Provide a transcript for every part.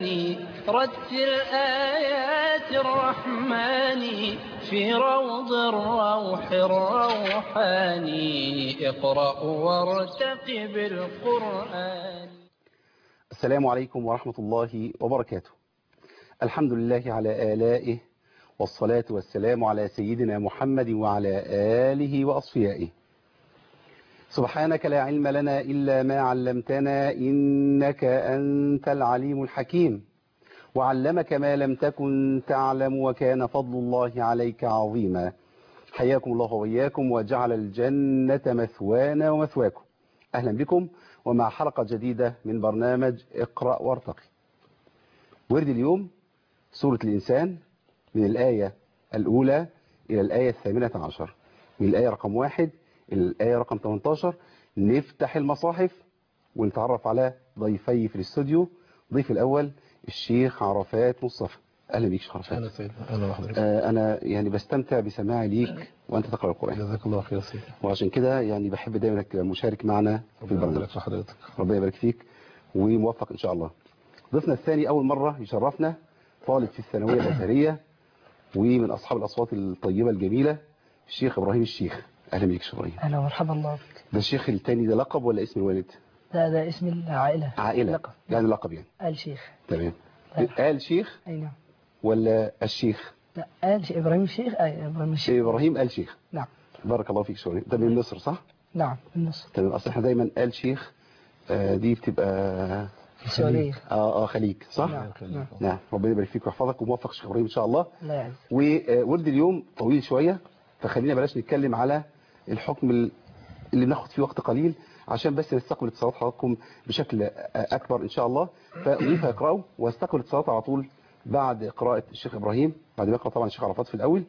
رتل آيات الرحمن في روض الروح الروحاني. اقرأ وارتقب القرآن. السلام عليكم ورحمة الله وبركاته. الحمد لله على آلائه، والصلاة والسلام على سيدنا محمد وعلى آله وأصفيائه. سبحانك لا علم لنا إلا ما علمتنا، إنك أنت العليم الحكيم. وعلمك ما لم تكن تعلم، وكان فضل الله عليك عظيما. حياكم الله وإياكم، وجعل الجنة مثوانا ومثواكم. أهلا بكم ومع حلقة جديدة من برنامج اقرأ وارتقي. ورد اليوم سورة الإنسان من الآية الأولى إلى الآية 18، من الآية رقم 1 إلى الآية رقم 18. نفتح المصاحف ونتعرف على ضيفي في الاستوديو. ضيف الأول الشيخ عرفات مصطفى. أهلا بيك شيخ عرفات. أهلا سيدنا. أهلا بحضرتك. أنا يعني بستمتع بسماعي ليك وأنت تقرأ القرآن. جزاك الله خير سيدي. وعشان كده يعني بحب دايما انك تبقى مشارك معنا في البرنامج. حضرتك. ربنا يبارك فيك وموفق إن شاء الله. ضيفنا الثاني أول مرة يشرفنا، طالب في الثانوية الأزهرية ومن أصحاب الأصوات الطيبة الجميلة، الشيخ إبراهيم الشيخ. أهلا بيك شيخ إبراهيم. أهلا ومرحبا الله بك. ده الشيخ الثاني ده لقب ولا اسم الوالد؟ ده اسم العائلة. عائلة. لقب. يعني لقب يعني. آل شيخ. تمام. آل شيخ أي نعم. ولا الشيخ؟ لا، آل شيخ إبراهيم الشيخ. إبراهيم الشيخ. إبراهيم آل شيخ. نعم. بارك الله فيك شيخ. ده من مصر صح؟ نعم من مصر. تمام. أصل احنا دايما آل شيخ دي بتبقى السعودية. خليج صح؟ نعم. نعم. ربنا يبارك فيك ويحفظك وموفق شيخ إبراهيم إن شاء الله. لا يعز. وورد اليوم طويل شوية، فخلينا بلاش نتكلم على الحكم اللي بناخد فيه وقت قليل، عشان بس نستقبل اتصالات حضراتكم بشكل أكبر إن شاء الله. فضيف يقرأوا واستقبل اتصالات على طول بعد قراءة الشيخ إبراهيم، بعد ما يقرأ طبعا الشيخ عرفات في الأول.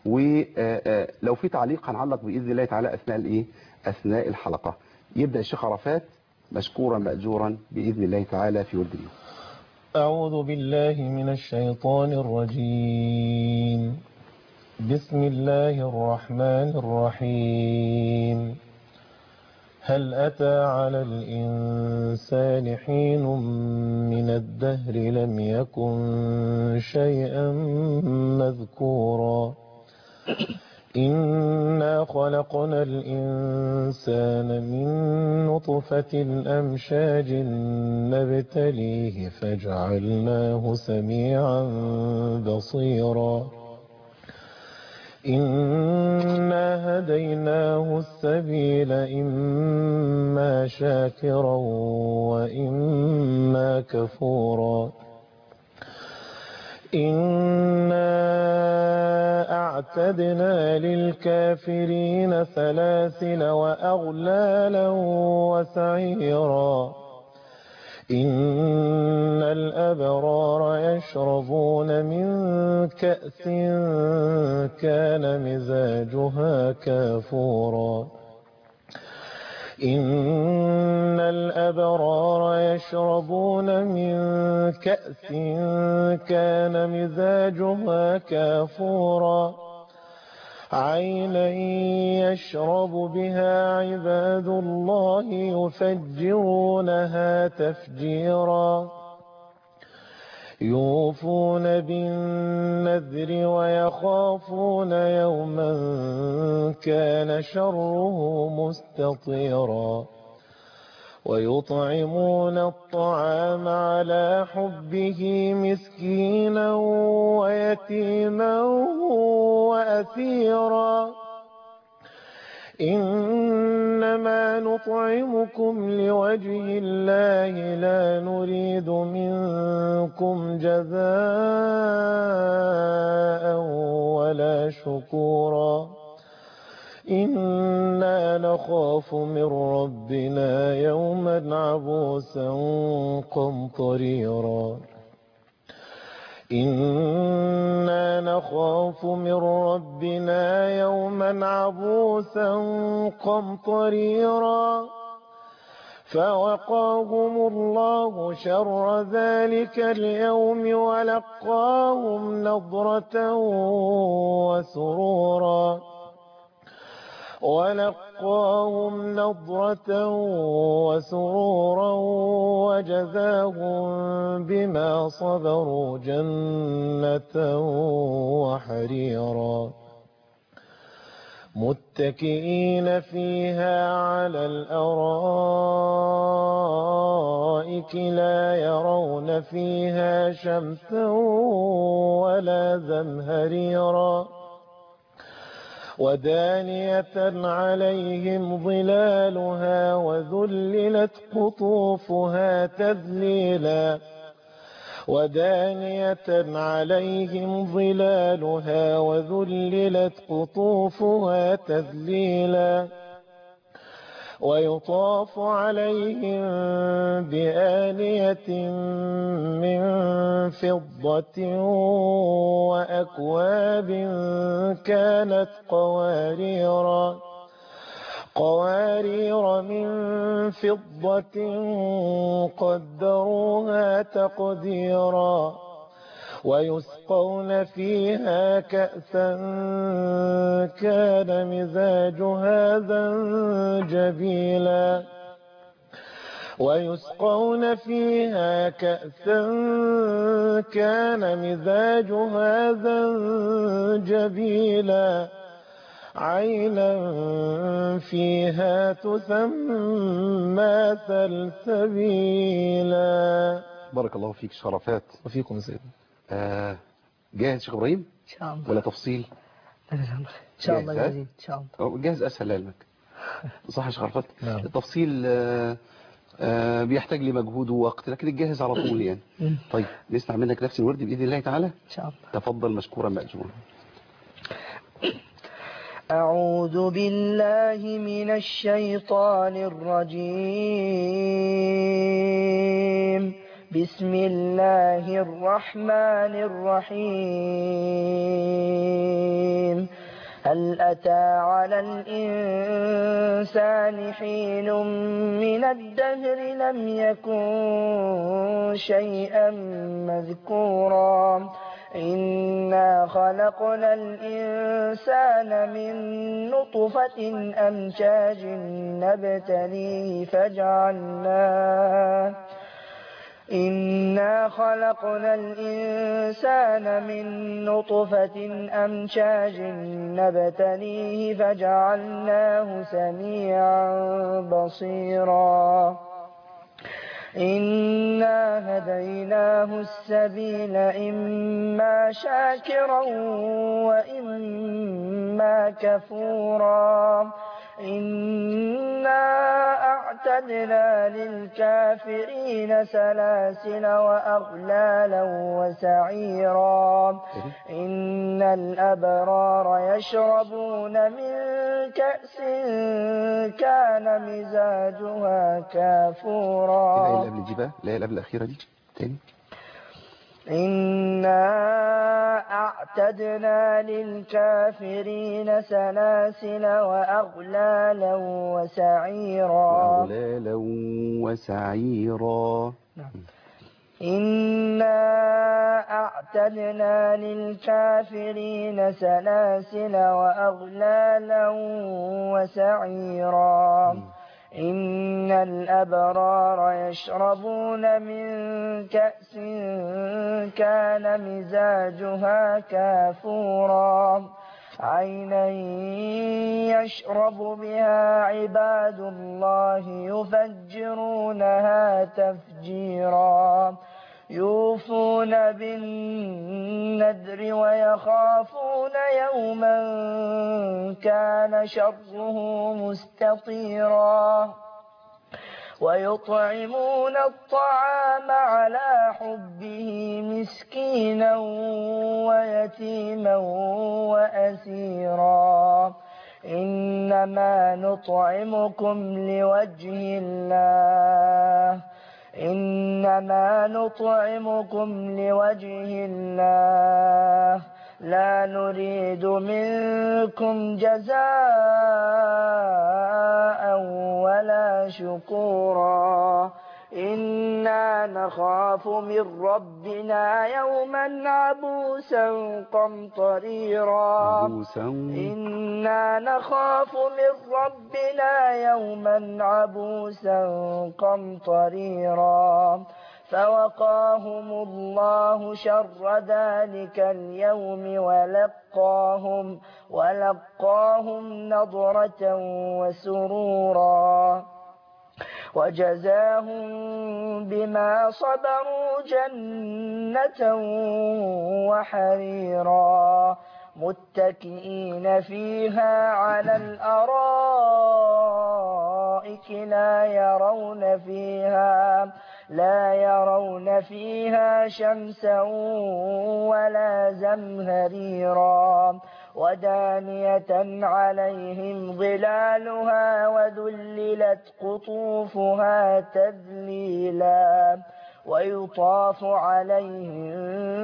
ولو في تعليق هنعلق بإذن الله تعالى أثناء الحلقة. يبدأ الشيخ عرفات مشكورا مأجورا بإذن الله تعالى في ورد اليوم. أعوذ بالله من الشيطان الرجيم. بسم الله الرحمن الرحيم. هل أتى على الإنسان حين من الدهر لم يكن شيئا مذكورا. إنا خلقنا الإنسان من نطفة أمشاج نبتليه فجعلناه سميعا بصيرا. إنا هديناه السبيل إما شاكرا وإما كفورا. إنا أعتدنا للكافرين سلاسل وأغلالا وسعيرا. إن الأبرار يشربون من كأس كان مزاجها كافورا. إن الأبرار يشربون من كأس كان مزاجها كافورا. عينا يشرب بها عباد الله يفجرونها تفجيرا. يوفون بالنذر ويخافون يوما كان شره مستطيرا. ويطعمون الطعام على حبه مسكينا ويتيما وأسيرا. إنما نطعمكم لوجه الله لا نريد منكم جزاء ولا شكورا. إنا نخاف من ربنا يوما عبوسا قمطريرا. إنا نخاف من ربنا يوما عبوسا قمطريرا. فوقاهم الله شر ذلك اليوم ولقاهم نضرة وسرورا. ولقاهم نضرة وسرورا وجزاهم بما صبروا جنة وحريرا متكئين فيها على الأرائك لا يرون فيها شمسا ولا زمهريرا ودانية عليهم ظلالها وذللت قطوفها تذليلا ودانية عليهم ظلالها وذللت قطوفها تذليلا ويطاف عليهم بآنية من فضة وأكواب كانت قوارير من فضة قدروها تقديرا ويسقون فيها كأسا كان مزاجها زنجبيلا ويسقون فيها كأسا كان مزاجها زنجبيلا عينا فيها تسمى سلسبيلا. بارك الله فيك شرفات. وفيكم سيدنا. جاهز شيخ إبراهيم إن شاء الله. ولا تفصيل؟ إن شاء الله جاهز، جاهزين إن شاء الله. جاهز أسهل لعلمك. صح يا شيخ عرفات؟ نعم. التفصيل بيحتاج لي مجهود ووقت، لكن الجاهز على طول يعني. طيب نسمع منك نفس الورد بإذن الله تعالى. إن شاء الله. تفضل مشكورا مأجورا. أعوذ بالله من الشيطان الرجيم. بسم الله الرحمن الرحيم. هل أتى على الإنسان حين من الدهر لم يكن شيئا مذكورا إنا خلقنا الإنسان من نطفة أمشاج نبتليه فجعلناه إنا خلقنا الإنسان من نطفة أمشاج نبتليه فجعلناه سميعا بصيرا إنا هديناه السبيل إما شاكرا وإما كفورا إنا أعتدنا للكافرين سلاسل وأغلالا وسعيرا إن الأبرار يشربون من كأس كان مزاجها كافورا. الآية اللي قبل دي بقى، الآية اللي قبل الأخيرة دي تاني. إنا أعتدنا للكافرين سلاسل وأغلالا وسعيرا. إنا أعتدنا للكافرين سلاسل وأغلالا وسعيرا إن الأبرار يشربون من كأس كان مزاجها كافورا عينا يشرب بها عباد الله يفجرونها تفجيرا يوفون بالنذر ويخافون يوما كان شره مستطيرا ويطعمون الطعام على حبه مسكينا ويتيما وأسيرا إنما نطعمكم لوجه الله لا نريد منكم جزاء ولا شكورا إنا نخاف من ربنا يوما عبوسا قمطريرا عبوسا. إنا نخاف من ربنا يوما عبوسا قمطريرا فوقاهم الله شر ذلك اليوم ولقاهم نضرة وسرورا وجزاهم بما صبروا جنة وحريرا متكئين فيها على الأرائك لا يرون فيها شمسا ولا زمهريرا ودانية عليهم ظلالها وذللت قطوفها تذليلا ويطاف عليهم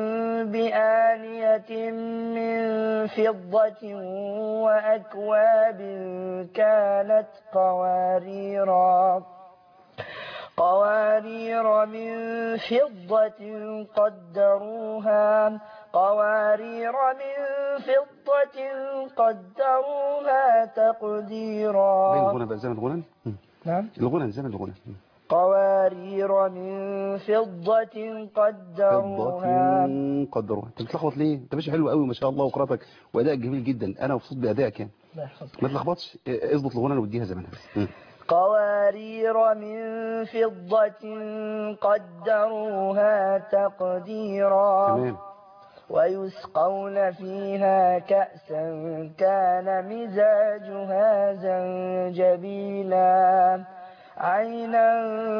بآنية من فضة وأكواب كانت قوارير من فضة قدروها تقديرا. بين الغنى بقى زمن الغنى. نعم. الغنى زمن الغنى. قوارير من فضة قدروها. انت بتلخبط ليه؟ انت ماشي حلو قوي ما شاء الله وقراءتك وادائك جميل جدا، انا مبسوط بادائك يعني. ما تلخبطش، اظبط الغنى واديها زمنها. قوارير من فضة قدروها تقديرا. تمام. ويسقون فيها كأسا كان مزاجها زنجبيلا عينا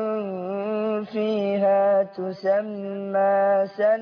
فيها تسمى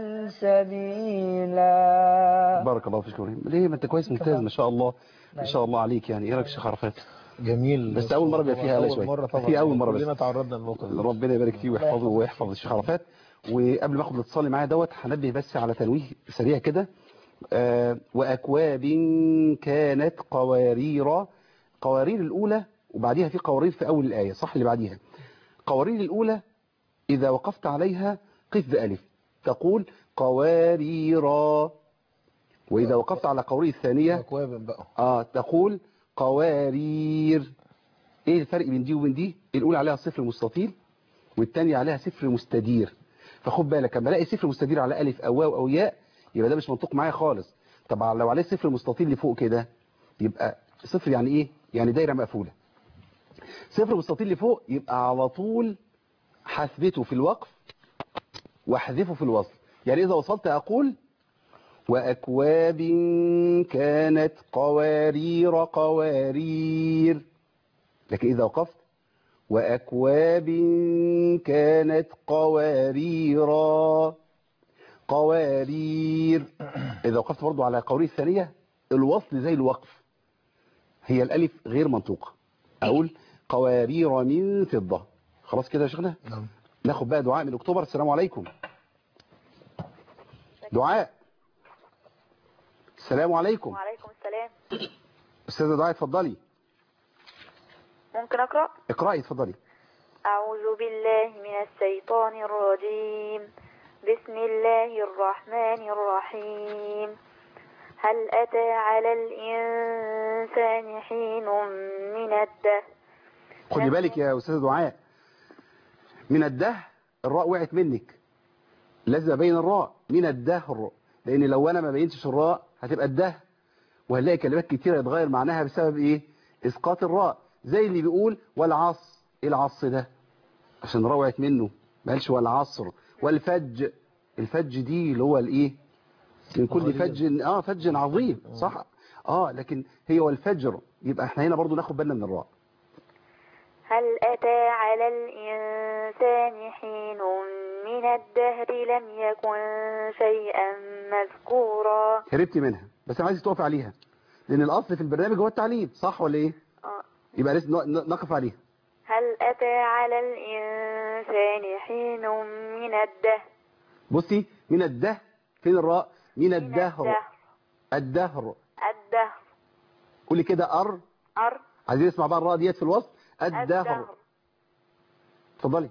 سلسبيلا. بارك الله فيك. ليه؟ ما انت كويس ممتاز ما شاء الله ما شاء الله عليك يعني. ايه رايك شيخ عرفات؟ جميل. بس اول مره بيبقى فيها أول مرة طبعا. هي اول مره بس كلنا تعرضنا للموقف ده. ربنا يبارك فيه ويحفظه ويحفظ الشيخ عرفات. وقبل ما اخد الاتصال معايا دوت هنبه بس على تنويه سريع كده. واكواب كانت قوارير الاولى وبعديها في قوارير في اول الايه صح اللي بعديها. قوارير الاولى اذا وقفت عليها قف بألف تقول قواريرا، واذا وقفت على قوارير الثانيه أكواب بقى تقول قوارير. ايه الفرق بين دي وبين دي؟ الاولى عليها صفر مستطيل والثانيه عليها صفر مستدير. فخد بالك لما الاقي صفر مستدير على الف او واو او ياء يبقى ده مش منطق معايا خالص. طبعا لو عليه صفر مستطيل لفوق كده يبقى صفر يعني ايه؟ يعني دايره مقفوله. صفر مستطيل لفوق يبقى على طول حثبته في الوقف واحذفه في الوصل. يعني اذا وصلت اقول واكواب كانت قوارير، لكن اذا وقفت واكواب كانت قوارير اذا وقفت برضو على قوارير الثانيه الوصل زي الوقف، هي الالف غير منطوقه. اقول قوارير من فضه. خلاص كده يا شيخنا. نعم. ناخد بقى دعاء من اكتوبر. السلام عليكم. دعاء. السلام عليكم. وعليكم السلام. استاذه دعاء اتفضلي. ممكن أقرأ؟ اقرأي اتفضلي. أعوذ بالله من الشيطان الرجيم. بسم الله الرحمن الرحيم. هل أتى على الإنسان حين من الدهر. خدي بالك يا أستاذة دعاء من الدهر الراء وقعت منك، لازم أبين الراء من الدهر، لأن لو أنا ما بينتش الراء هتبقى الدهر وهنلاقي كلمات كتيرة يتغير معناها بسبب إيه؟ إسقاط الراء. زي اللي بيقول والعصر. إيه العصر ده؟ عشان الراء وقعت منه ما قالش والعصر. والفج، الفج دي اللي هو الإيه؟ من كل فج فج عظيم صح. لكن هي والفجر، يبقى احنا هنا برضو ناخد بالنا من الراء. هل أتى على الإنسان حين من الدهر لم يكن شيئا مذكورا. هربتي منها بس انا عايز تقف عليها لان الاصل في البرنامج هو التعليم صح ولا ايه؟ يبقى لازم نقف عليها. هل أتى على الإنسان حين من الدهر. بصي من الدهر فين الراء؟ من الدهر. الدهر قولي كده أر. عايزين نسمع بقى الراء ديت في الوسط. الدهر. اتفضلي.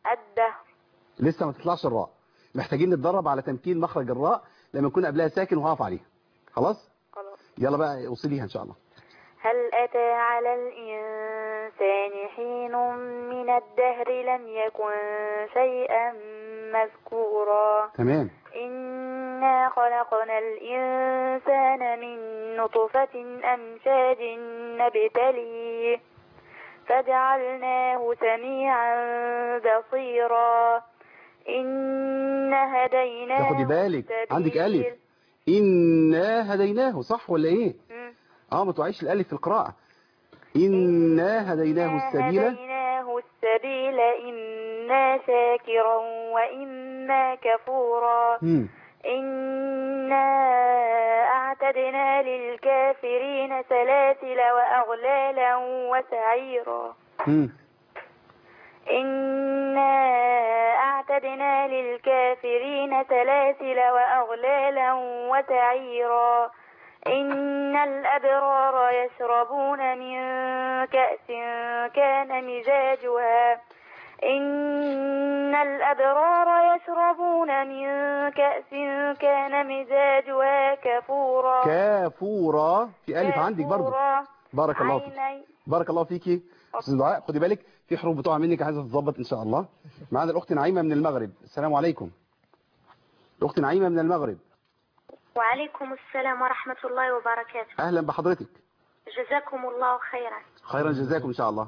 الدهر. لسه ما تطلعش الراء، محتاجين نتدرب على تمكين مخرج الراء لما يكون قبلها ساكن وهقف عليها. خلاص خلاص. يلا بقى وصليها ان شاء الله. هل أتى على الإنسان حين من الدهر لم يكن شيئا مذكورا. تمام. إنا خلقنا الإنسان من نطفة أمشاج نبتليه فجعلناه سميعا بصيرا. إنا هديناه تاخدي بالك السبيل. عندك ألف، إنا هديناه، صح ولا إيه؟ مم. ما توعيش الألف في القراءة. إنا هديناه السبيل. هديناه السبيل إما شاكرا وإما كفورا. إنا أعتدنا للكافرين سلاسل وأغلالا وسعيرا. إنا أعتدنا للكافرين سلاسل وأغلالا وسعيرا. إن الأبرار يشربون من كأس كان مزاجها إن الأبرار يشربون من كأس كان مزاجها كافورا. كافورا في ألف عندك برضه. بارك الله فيك. بارك الله فيكي أستاذ دعاء. خدي بالك في حروف بتقع منك عايزة تتظبط إن شاء الله. معنا الأخت نعيمة من المغرب. السلام عليكم. الأخت نعيمة من المغرب. وعليكم السلام ورحمة الله وبركاته. أهلا بحضرتك. جزاكم الله خيرا. خيرا جزاكم إن شاء الله.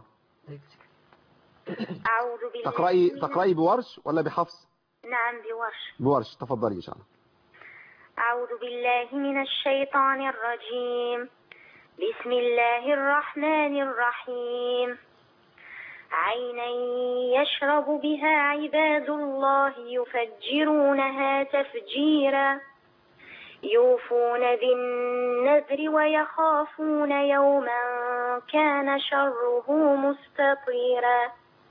أعوذ بالله. تقرأي بورش ولا بحفص؟ نعم بورش. بورش، تفضلي إن شاء الله. أعوذ بالله من الشيطان الرجيم. بسم الله الرحمن الرحيم. عينا يشرب بها عباد الله يفجرونها تفجيرا. يوفون بالنذر ويخافون يوما كان شره مستطيرا.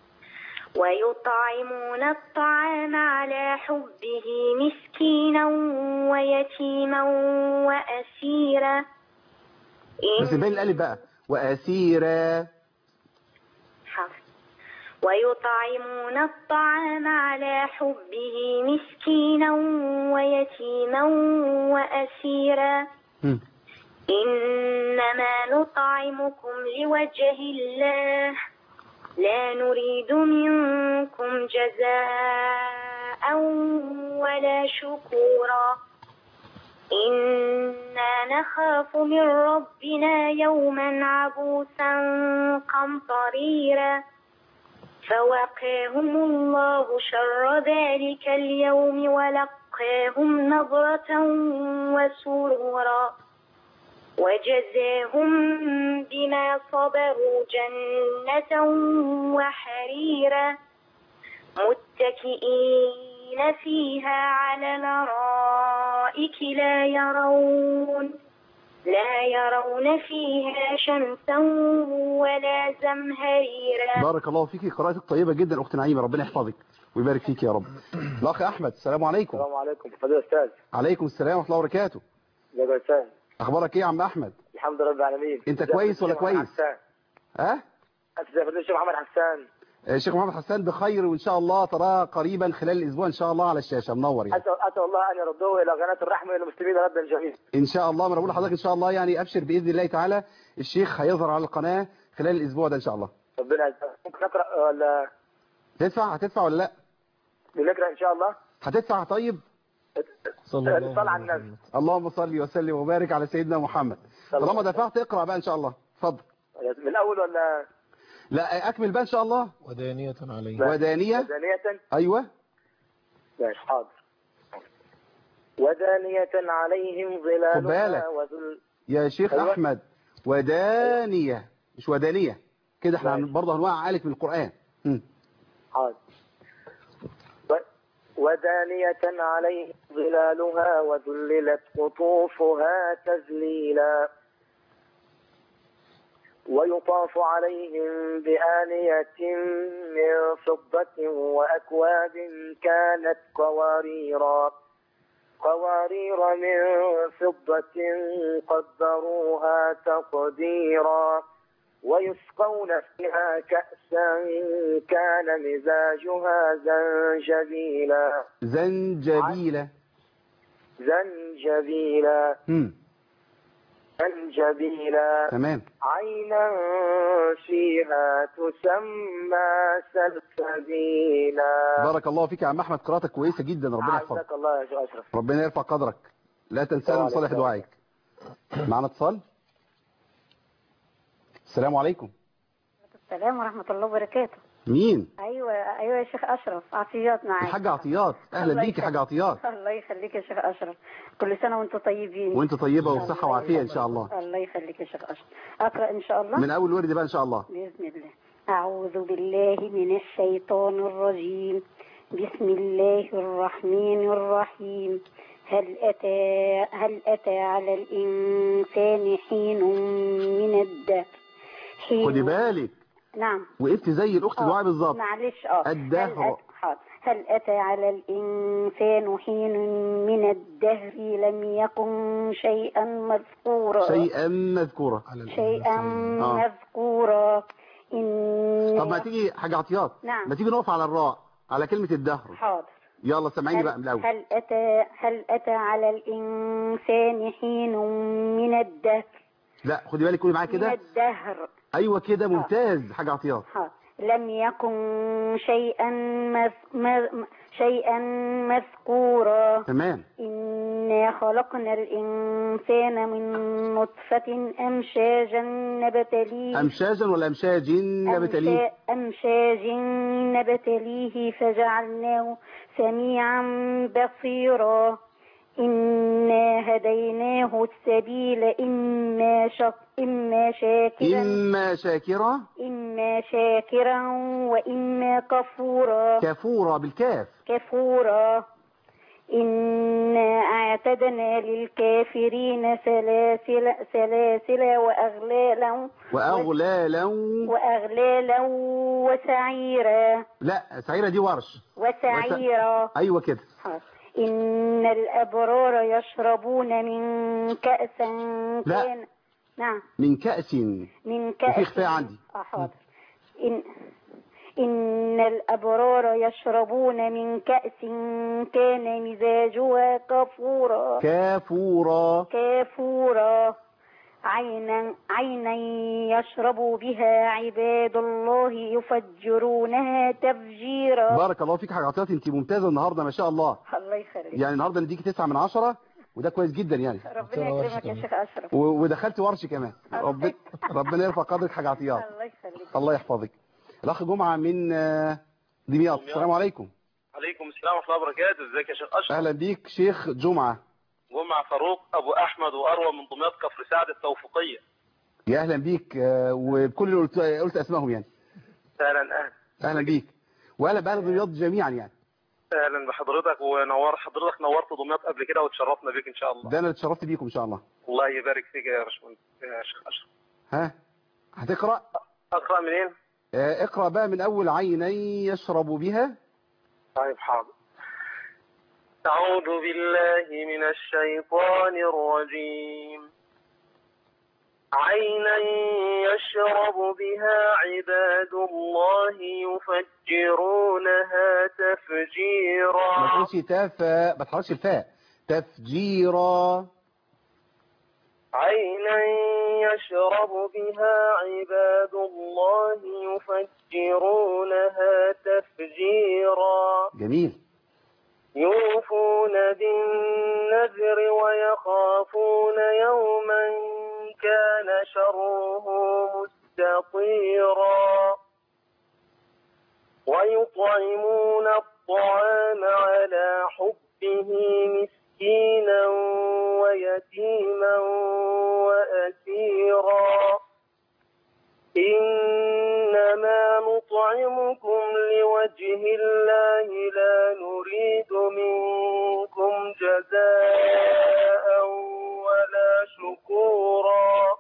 ويطعمون الطعام على حبه مسكينا ويتيما وأسيرا. بس بين الألف بقى وأسيرا. ويطعمون الطعام على حبه مسكينا ويتيما وأسيرا. إنما نطعمكم لوجه الله لا نريد منكم جزاء ولا شكورا. إنا نخاف من ربنا يوما عبوسا قمطريرا. فوقاهم الله شر ذلك اليوم ولقاهم نظرة وسرورا. وجزاهم بما صبروا جنة وحريرا. متكئين فيها على الأرائك لا يرون فيها شمسا ولا زمهريرا. بارك الله فيكي، قراءتك طيبة جدا أخت نعيمة، ربنا يحفظك ويبارك فيك يا رب. الأخ أحمد. السلام عليكم. السلام عليكم فضيلة الأستاذ. عليكم السلام ورحمة الله وبركاته. ازيك يا أستاذ؟ أخبارك إيه يا عم أحمد؟ الحمد لله رب العالمين. أنت كويس ولا كويس؟ أنت زي فضيلة الشيخ محمد حسان. الشيخ محمد حسان بخير وإن شاء الله تراه قريبا خلال الأسبوع إن شاء الله على الشاشة. منور يعني. أسأل الله أن يردوه إلى قناة الرحمة للمسلمين ردا جميلا. إن شاء الله. ما أنا بقول لحضرتك إن شاء الله يعني أبشر بإذن الله تعالى الشيخ هيظهر على القناة خلال الأسبوع ده إن شاء الله. ربنا يجزاك. ممكن نقرأ ولا هتدفع ولا لا؟ بنقرأ إن شاء الله. هتدفع طيب؟ صلى على النبي. اللهم صل وسلم وبارك على سيدنا محمد. طالما دفعت اقرأ بقى إن شاء الله. اتفضل. من الأول ولا؟ لا أكمل بقى إن شاء الله. ودانية عليهم. ودانية. أيوة. ماشي حاضر. ودانية عليهم ظلالها يا شيخ أيوة. أحمد ودانية مش ودانية كده احنا برضه هنوقع عليك من القرآن. حاضر. ودانية عليهم ظلالها وذللت قطوفها تذليلا. ويطاف عليهم بآنية من فضة وأكواب كانت قوارير من فضة قدروها تقديرا. ويسقون فيها كأسا كان مزاجها زنجبيلا. زنجبيلة. زنجبيلا. زنجبيلا. تمام. عينا فيها تسمى سلسبيلا. بارك الله فيك يا عم احمد، قراءتك كويسه جدا، ربنا يحفظك. عزك الله يا شيخ اشرف. ربنا يرفع قدرك. لا تنسانا من صالح دعائك. معنا اتصال. السلام عليكم. السلام ورحمة الله وبركاته. مين؟ ايوه يا شيخ اشرف، عطيات معاك. الحاج عطيات، اهلا بيك يا حاج عطيات. الله يخليك يا شيخ اشرف، كل سنة وانتم طيبين. وانت طيبة وصحة وعافية ان شاء الله. الله يخليك يا شيخ اشرف. اقرأ ان شاء الله من اول ورد بقى ان شاء الله بإذن الله. اعوذ بالله من الشيطان الرجيم. بسم الله الرحمن الرحيم. هل أتى على الإنسان حين من الدهر. خدي بالك. نعم. وقفت زي الأخت دعاء بالظبط. معلش. الدهر. هل أتى على الإنسان حين من الدهر لم يكن شيئا مذكورا. شيئا مذكورا. طب ما تيجي حاجة عطيات. نعم. ما تيجي نقف على الراء على كلمة الدهر. حاضر. يلا سمعيني بقى من الأول. هل أتى على الإنسان حين من الدهر. لا خدي بالك، قولي معايا كده. من الدهر. أيوة كده ممتاز حاجة عطيات. لم يكن شيئا مذكورا. تمام. إنا خلقنا الإنسان من نطفة أمشاجا نبتليه. أمشاجا ولا أمشاج نبتليه؟ أمشاج نبتليه فجعلناه سميعا بصيرا. إنا هديناه السبيل إما شاكرا وإما كفورا. كفورا بالكاف. كفورا. إنا أعتدنا للكافرين سلاسل وأغلالا وسعيرا. لا سعيرة دي ورش. وسعيرا. أيوة كده. إن الأبرار يشربون من كأس كان. نعم. من كأس. وفي إخفاء عندي. حاضر. إن الأبرار يشربون من كأس كان مزاجها كافورا. عينا يشرب بها عباد الله يفجرونها تفجيرا. بارك الله فيك حاجة عطيات، انت ممتازة النهاردة ما شاء الله. الله يخليك. يعني النهاردة نديكي 9 من 10 وده كويس جدا يعني. ربنا يكرمك يا شيخ أشرف. ودخلت ورش كمان. ربنا يرفع قدرك حاجة عطيات. الله يخليك. الله يحفظك. الأخ جمعة من دمياط. السلام عليكم. عليكم السلام ورحمة الله وبركاته. ازيك يا شيخ أشرف؟ أهلا بيك شيخ جمعة فاروق أبو أحمد وأروى من دمياط كفر سعد التوفيقية. يا أهلا بيك وبكل اللي قلت أسمائهم يعني. أهلا بيك وأهلا بأهل دمياط جميعا يعني. أهلا بحضرتك حضرتك نورت دمياط قبل كده وتشرفنا بيك إن شاء الله. ده أنا اتشرفت بيكم إن شاء الله. الله يبارك فيك يا باشمهندس يا شيخ أشرف. هتقرأ؟ أقرأ منين؟ اقرأ بقى من أول عيني يشرب بها. طيب حاضر. أعوذ بالله من الشيطان الرجيم. عينا يشرب بها عباد الله يفجرونها تفجيرا. ما تقولش ما تحركش الفاء. تفجيرا. عينا يشرب بها عباد الله يفجرونها تفجيرا. جميل. يوفون بالنذر ويخافون يوما كان شره مستطيرا. ويطعمون الطعام على حبه مسكينا ويتيما وأسيرا. إنما نطعمكم لوجه الله لا نريد منكم جزاء ولا شكورا.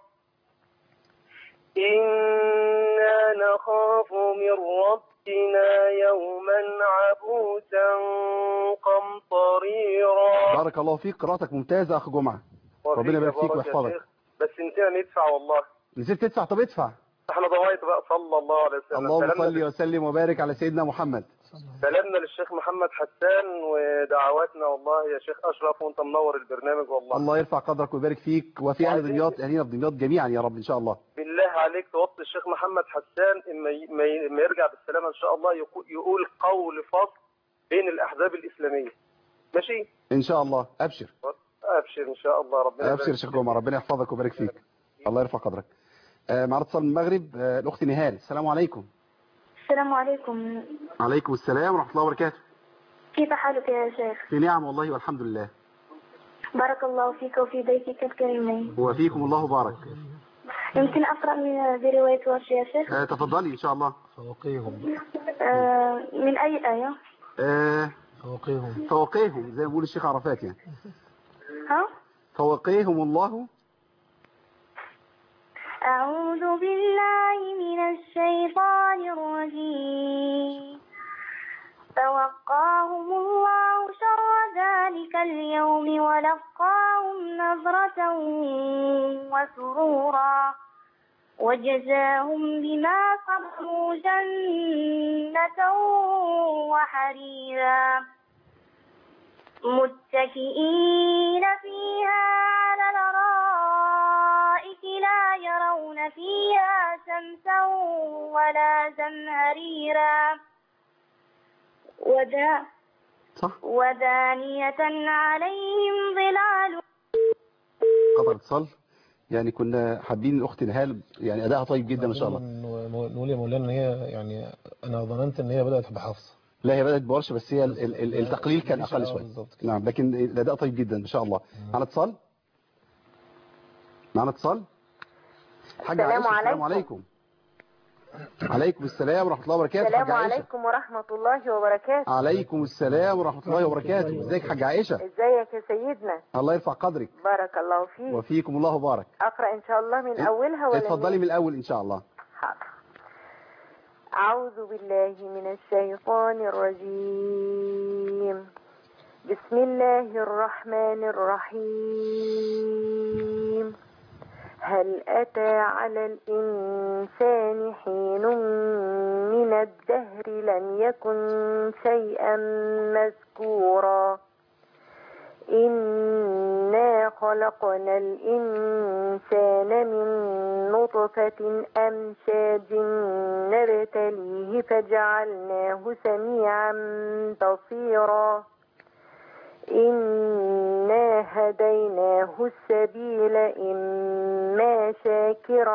إنا نخاف من ربنا يوما عبوسا قمطريرا. بارك الله فيك، قراءتك ممتازة أخ جمعة. ربنا يبارك فيك ويحفظك. بس انتنا ندفع والله. نسيت تدفع؟ طب ادفع. احنا ضويت بقى صلى الله عليه وسلم. اللهم صل وسلم وبارك على سيدنا محمد. سلامنا للشيخ محمد حسان ودعواتنا والله يا شيخ اشرف، وانت منور البرنامج والله. الله يرفع قدرك ويبارك فيك، وفي اهل دمياط، اهلنا في دمياط جميعا يا رب ان شاء الله. بالله عليك توصي الشيخ محمد حسان اما يرجع بالسلامه ان شاء الله يقول قول فصل بين الاحزاب الاسلاميه. ماشي ان شاء الله. ابشر ابشر ان شاء الله. ربنا ابشر يا شيخ جمعه، ربنا يحفظك ويبارك فيك. الله يرفع قدرك. معنا اتصال من المغرب، الاخت نهال. السلام عليكم. السلام عليكم. عليكم السلام ورحمه الله وبركاته. كيف حالك يا شيخ؟ في نعم والله والحمد لله. بارك الله فيك وفي بيتك الكريمين. وفيكم الله بارك. يمكن أقرأ برواية ورش يا شيخ؟ تفضلي ان شاء الله. فوقيهم. من أي آية؟ فوقيهم. فوقيهم زي ما بيقول الشيخ عرفات يعني. ها؟ فوقيهم الله. أعوذ بالله من الشيطان الرجيم. فوقاهم الله شر ذلك اليوم ولقاهم نظرة وسرورا وجزاهم بما صبروا جنة وحريرا متكئين فيها على الأرائك لا يرون فيها شمسا ولا زمهريرا ودانية عليهم ظلال. قطع اتصال. يعني كنا حابين الاخت نهال، يعني ادائها طيب جدا ما شاء الله. نقول يا مولانا ان هي يعني انا ظننت ان هي بدات بحفص. لا هي بدات بورشه، بس هي التقليل كان اقل شويه. نعم لكن الاداء طيب جدا ما شاء الله. معنا اتصال. حاجه عائشه. السلام عليكم. عليكم السلام ورحمه الله وبركاته. السلام عليكم ورحمه الله وبركاته. عليكم السلام ورحمه الله وبركاته. ازيك حاجه عائشه؟ ازيك يا سيدنا؟ الله يرفع قدرك. بارك الله فيك. وفيكم الله بارك. اقرا ان شاء الله من اولها ولا اتفضلي من الاول ان شاء الله. حاضر. اعوذ بالله من الشيطان الرجيم. بسم الله الرحمن الرحيم. هل أتى على الإنسان حين من الدهر لم يكن شيئا مذكورا إنا خلقنا الإنسان من نطفة أمشاج نبتليه فجعلناه سميعا بصيرا إنا هديناه السبيل إما شاكرا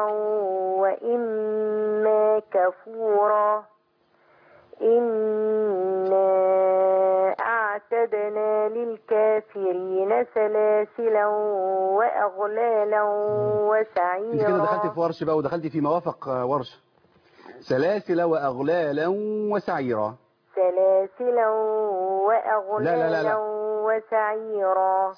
وإما كفورا إنا أعتدنا للكافرين سلاسلا وأغلالا وسعيرا. انت كده دخلت في ورش بقى ودخلت في موافق ورش. سلاسل وأغلالا وسعيرا. سلاسلا وأغلالا وسعيرا.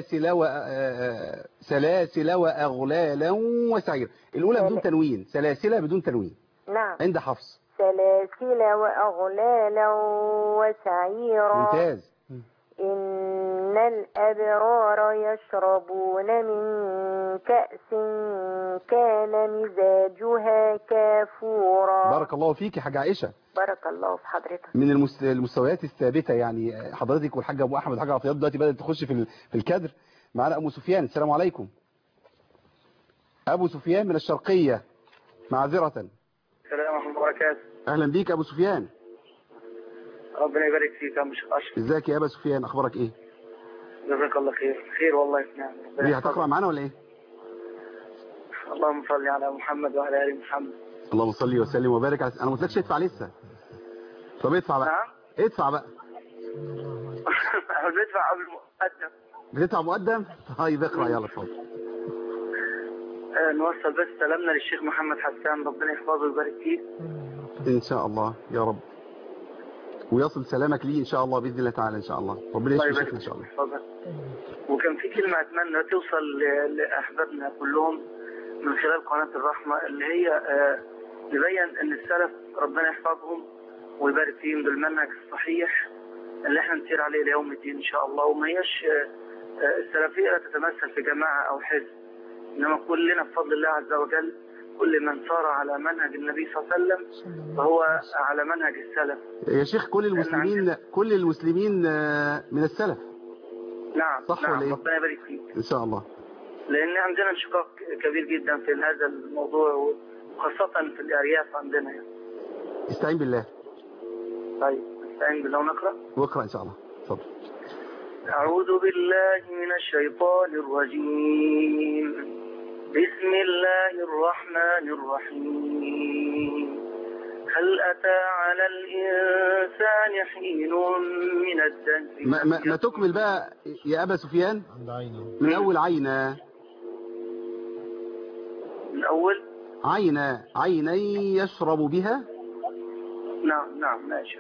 سلاسل وأغلالا وسعيرا. الأولى بدون تنوين، سلاسل بدون تنوين. نعم. عند حفص. سلاسل وأغلالا وسعيرا. ممتاز. إن الأبرار يشربون من كأس كان مزاجها كافورا. بارك الله فيك يا حاجة عائشة. بارك الله في حضرتك. من المستويات الثابتة يعني حضرتك والحاجة أبو أحمد والحاجة عطيات دلوقتي بدأت تخش في الكادر. معنا أبو سفيان. السلام عليكم. أبو سفيان من الشرقية معذرة. السلام ورحمة الله وبركاته. أهلا بيك أبو سفيان. ربنا يبارك فيك يا شيخ أشرف. ازيك يا أبو سفيان، أخبارك إيه؟ جزاك الله خير والله. نعم. ليه هتقرأ معانا ولا إيه؟ اللهم صل على محمد وعلى آل محمد. اللهم صل وسلم وبارك على. أنا ما قلتلكش ادفع لسه. طب ادفع بقى. نعم. ادفع بقى. بندفع قبل المقدم. بتدفع مقدم؟ طيب اقرأ يلا اتفضل. نوصل بس سلامنا للشيخ محمد حسان، ربنا يحفظه ويبارك فيه. إن شاء الله يا رب. ويصل سلامك لي إن شاء الله بإذن الله تعالى إن شاء الله. ربنا يشفي شيخنا إن شاء الله. وكان في كلمة أتمنى توصل لأحبابنا كلهم من خلال قناة الرحمة، اللي هي نبين أن السلف ربنا يحفظهم ويبارك فيهم بالمنهج الصحيح اللي احنا نسير عليه ليوم الدين إن شاء الله. وما هيش السلفية لا تتمثل في جماعة أو حزب، إنما كلنا بفضل الله عز وجل كل من سار على منهج النبي صلى الله عليه وسلم فهو على منهج السلف. يا شيخ كل المسلمين من السلف. نعم صح نعم ولا ايه؟ ربنا يبارك فيك. ان شاء الله. لان عندنا انشقاق كبير جدا في هذا الموضوع وخاصة في الارياف عندنا يعني. استعين بالله. طيب استعين بالله ونقرأ. واقرأ ان شاء الله. اتفضل. أعوذ بالله من الشيطان الرجيم. بسم الله الرحمن الرحيم. هل أتى على الإنسان حين من الدهر ما تكمل بقى يا أبا سفيان من أول عينا. من أول عيني يشرب بها. نعم ماشي.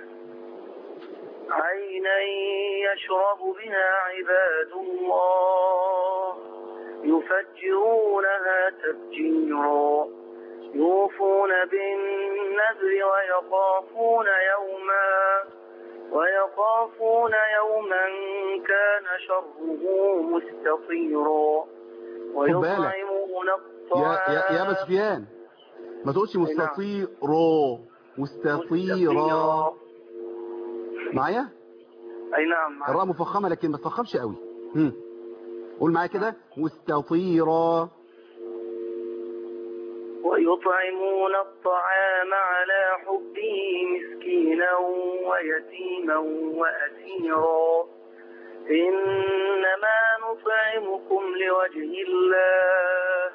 عينا يشرب بها عباد الله يفجرونها تفجيرا يوفون بالنذر ويخافون يوما كان شره مستطيرا ويطعمون الطعام. يا أبا سفيان ما تقولش مستطيرا معايا؟ اي نعم معايا. الراء مفخمه لكن ما تفخمش قوي. قول معايا كده مستطيرا. ويطعمون الطعام على حبه مسكينا ويتيما واسيرا انما نطعمكم لوجه الله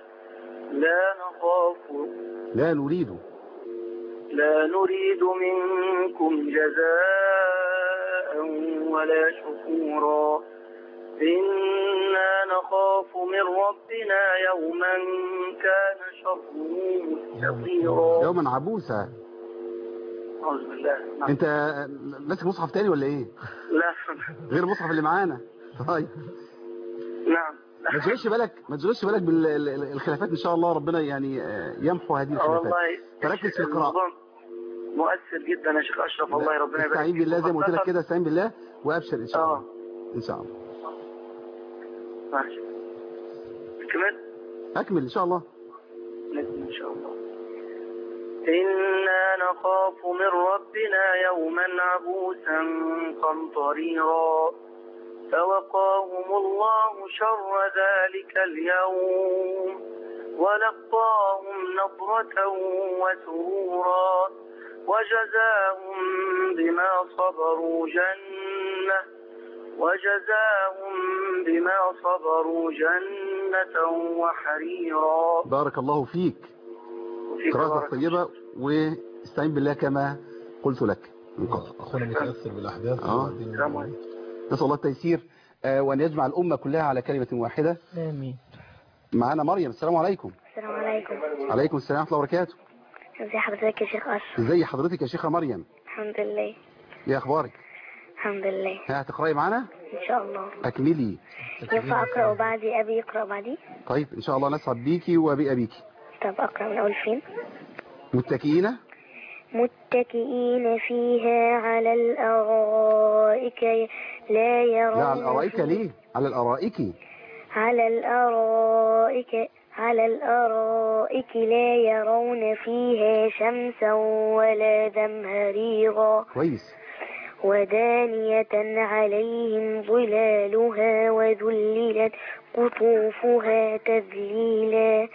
لا نريد منكم جزاء ولا شكورا إنا نخاف من ربنا يوما كان شره مستطيرا. يوما عبوسا. أعوذ بالله. انت ماسك مصحف تاني ولا ايه؟ لا غير المصحف اللي معانا. طيب نعم. ما تشغلش بالك بالخلافات ان شاء الله ربنا يعني يمحو هذه الخلافات. والله تركز في القراءة. مؤثر جدا يا شيخ اشرف والله ربنا يبارك فيك. استعين بالله زي ما قلت لك كده. استعين بالله وابشر ان شاء الله. ان شاء الله. ماشي. اكمل ان شاء الله. ان شاء الله. إنا نخاف من ربنا يوما عبوسا قمطريرا فوقاهم الله شر ذلك اليوم ولقاهم نضرة وسرورا وجزاهم بما صبروا جنة وحريرا. بارك الله فيك. قراءة طيبة واستعين بالله كما قلت لك من قبل. أخونا متأثر بالأحداث. نسأل الله التيسير وأن يجمع الأمة كلها على كلمة واحدة. آمين. معنا مريم. السلام عليكم. السلام عليكم. عليكم السلام ورحمة الله وبركاته. ازي حضرتك يا شيخ أشرف؟ ازي حضرتك يا شيخة مريم؟ الحمد لله. ايه أخبارك؟ الحمد لله. هتقرأي معنا؟ إن شاء الله. أكملي. ينفع أقرأ بعدي أبي يقرأ بعدي؟ طيب إن شاء الله نسعد بيكي وبأبيكي. طب أقرأ من أول فين؟ متكئين فيها على الأرائك لا يرون. لا على الأرائك ليه؟ على الأرائك. على الأرائك لا يرون فيها شمسا ولا زمهريرا. كويس. ودانية عليهم ظلالها وذللت قطوفها تذليلا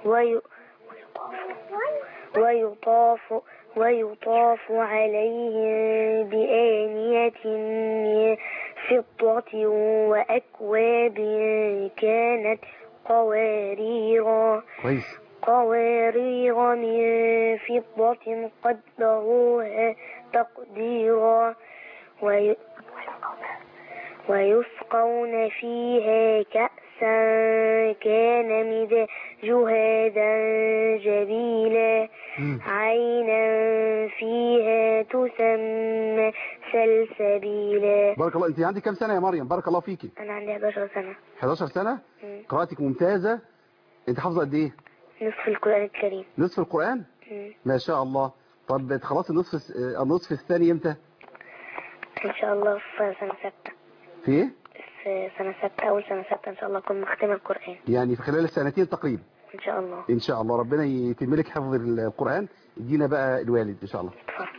ويطاف عليهم بآنية من فضة وأكواب كانت قوارير من فضة قدروها تقديرا ويسقون فيها كأسا كان مزاجها زنجبيلا عينا فيها تسمى سلسبيلا. بارك الله. انت عندك كام سنة يا مريم؟ بارك الله فيكي. انا عندي 11 سنة. 11 سنة؟ قراءتك ممتازة. انت حافظة قد ايه؟ نصف القرآن الكريم. نصف القرآن؟ ما شاء الله. طب خلاص النصف الثاني امتى؟ ان شاء الله في سنة 6. في ايه؟ في سنة 6 أول سنة 6 إن شاء الله أكون مختم القرآن. يعني في خلال السنتين تقريبا. إن شاء الله. ان شاء الله ربنا يتم لك حفظ القرآن. يدينا بقى الوالد ان شاء الله.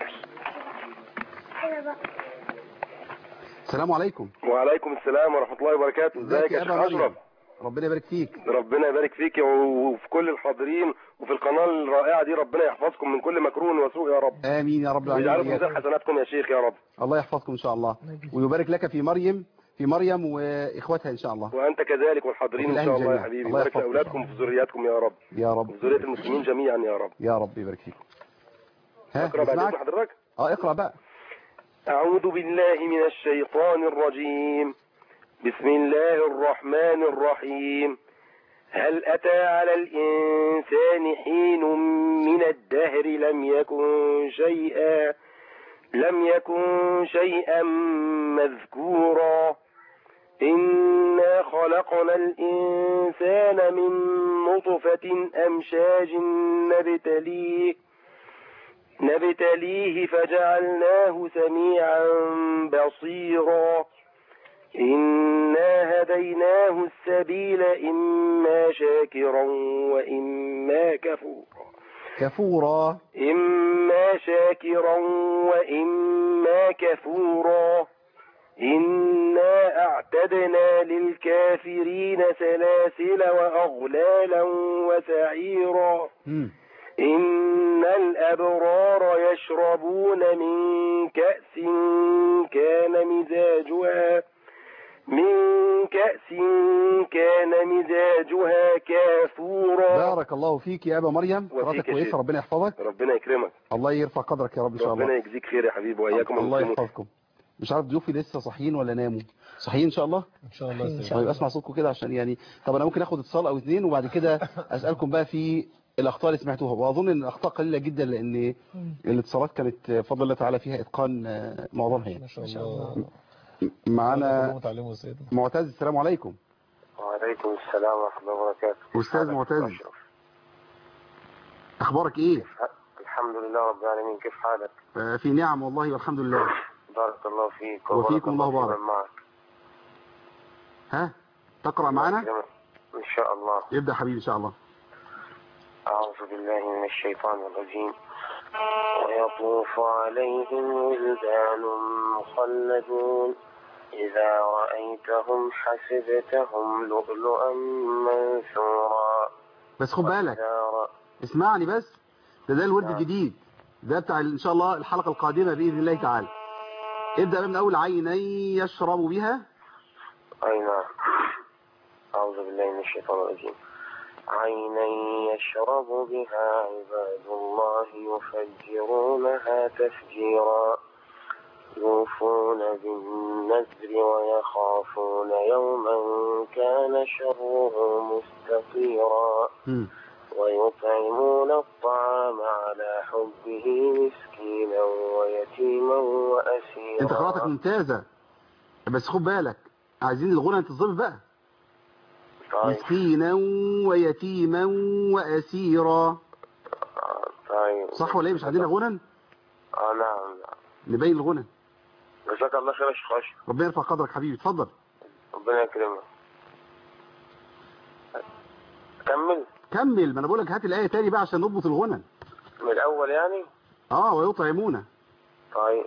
السلام عليكم. وعليكم السلام ورحمة الله وبركاته. ازيك يا شيخ أشرف؟ ربنا يبارك فيك. ربنا يبارك فيك وفي كل الحاضرين وفي القناة الرائعة دي. ربنا يحفظكم من كل مكروه وسوء يا رب. آمين يا رب العالمين. ويجعلكم ميزان حسناتكم يا شيخ يا رب. الله يحفظكم إن شاء الله ويبارك لك في مريم وإخواتها إن شاء الله. وأنت كذلك والحاضرين إن شاء الله يا حبيبي. الله يبارك في أولادكم وفي ذرياتكم يا رب. يا رب. وفي ذرية المسلمين جميعا يا رب. يا رب يبارك فيكم. اقرأ بعد حضرتك. اقرأ بقى. أعوذ بالله من الشيطان الرجيم. بسم الله الرحمن الرحيم. هل أتى على الإنسان حين من الدهر لم يكن شيئا مذكورا. إنا خلقنا الإنسان من نطفة أمشاج نبتليه فجعلناه سميعا بصيرا. إنا هديناه السبيل إما شاكرا وإما كفورا. إنا أعتدنا للكافرين سلاسل وأغلالا وسعيرا. إن الأبرار يشربون من كأس كان مزاجها كافورا. بارك الله فيك يا أبا مريم. قراءتك كويسة ربنا يحفظك. ربنا يكرمك. الله يرفع قدرك يا رب إن شاء الله. ربنا يجزيك خير يا حبيبي وإياكم. الله يحفظكم. مش عارف ضيوفي لسه صاحيين ولا ناموا؟ صاحيين ان شاء الله. ان شاء الله. طيب اسمع صوتكم كده عشان يعني. طب انا ممكن اخد اتصال او اثنين وبعد كده اسالكم بقى في الاخطاء اللي سمعتوها. واظن ان الاخطاء قليله جدا لان الاتصالات كانت بفضل الله تعالى فيها اتقان معظمها يعني. ما شاء الله. معانا معتز. السلام عليكم. وعليكم السلام ورحمه الله وبركاته. استاذ معتز اخبارك ايه؟ الحمد لله رب العالمين. كيف حالك؟ في نعم والله والحمد لله. بارك الله فيك وفيكم الله بارك. ها تقرأ معنا إن شاء الله. يبدأ حبيبي إن شاء الله. أعوذ بالله من الشيطان الرجيم. ويطوف عليهم ولدان مخلدون إذا رأيتهم حسبتهم لؤلؤا منثورا. بس خد بالك اسمعني بس. ده الورد الجديد ده بتاع إن شاء الله الحلقة القادمة بإذن الله تعالى. ابدأ من أول عيني يشرب بها. أي نعم. أعوذ بالله من الشيطان الرجيم. عينا يشرب بها عباد الله يفجرونها تفجيرا. يوفون بالنذر ويخافون يوما كان شره مستطيرا. ويطعمون الطعام على حبه مسكينا ويتيما وأسيرا. انت قراءتك ممتازة بس خد بالك عايزين الغنى تظل بقى. طيب. مسكينا ويتيما وأسيرا. طيب. صح ولا ايه؟ مش عندنا غنى؟ نعم. نبين الغنى. جزاك الله خير يا شيخ أشرف. ربنا يرفع قدرك حبيبي. اتفضل. ربنا يكرمك. كمل. ما انا بقول لك هات الآية تاني بقى عشان نضبط الغنى من الأول يعني. ويطعمون. طيب.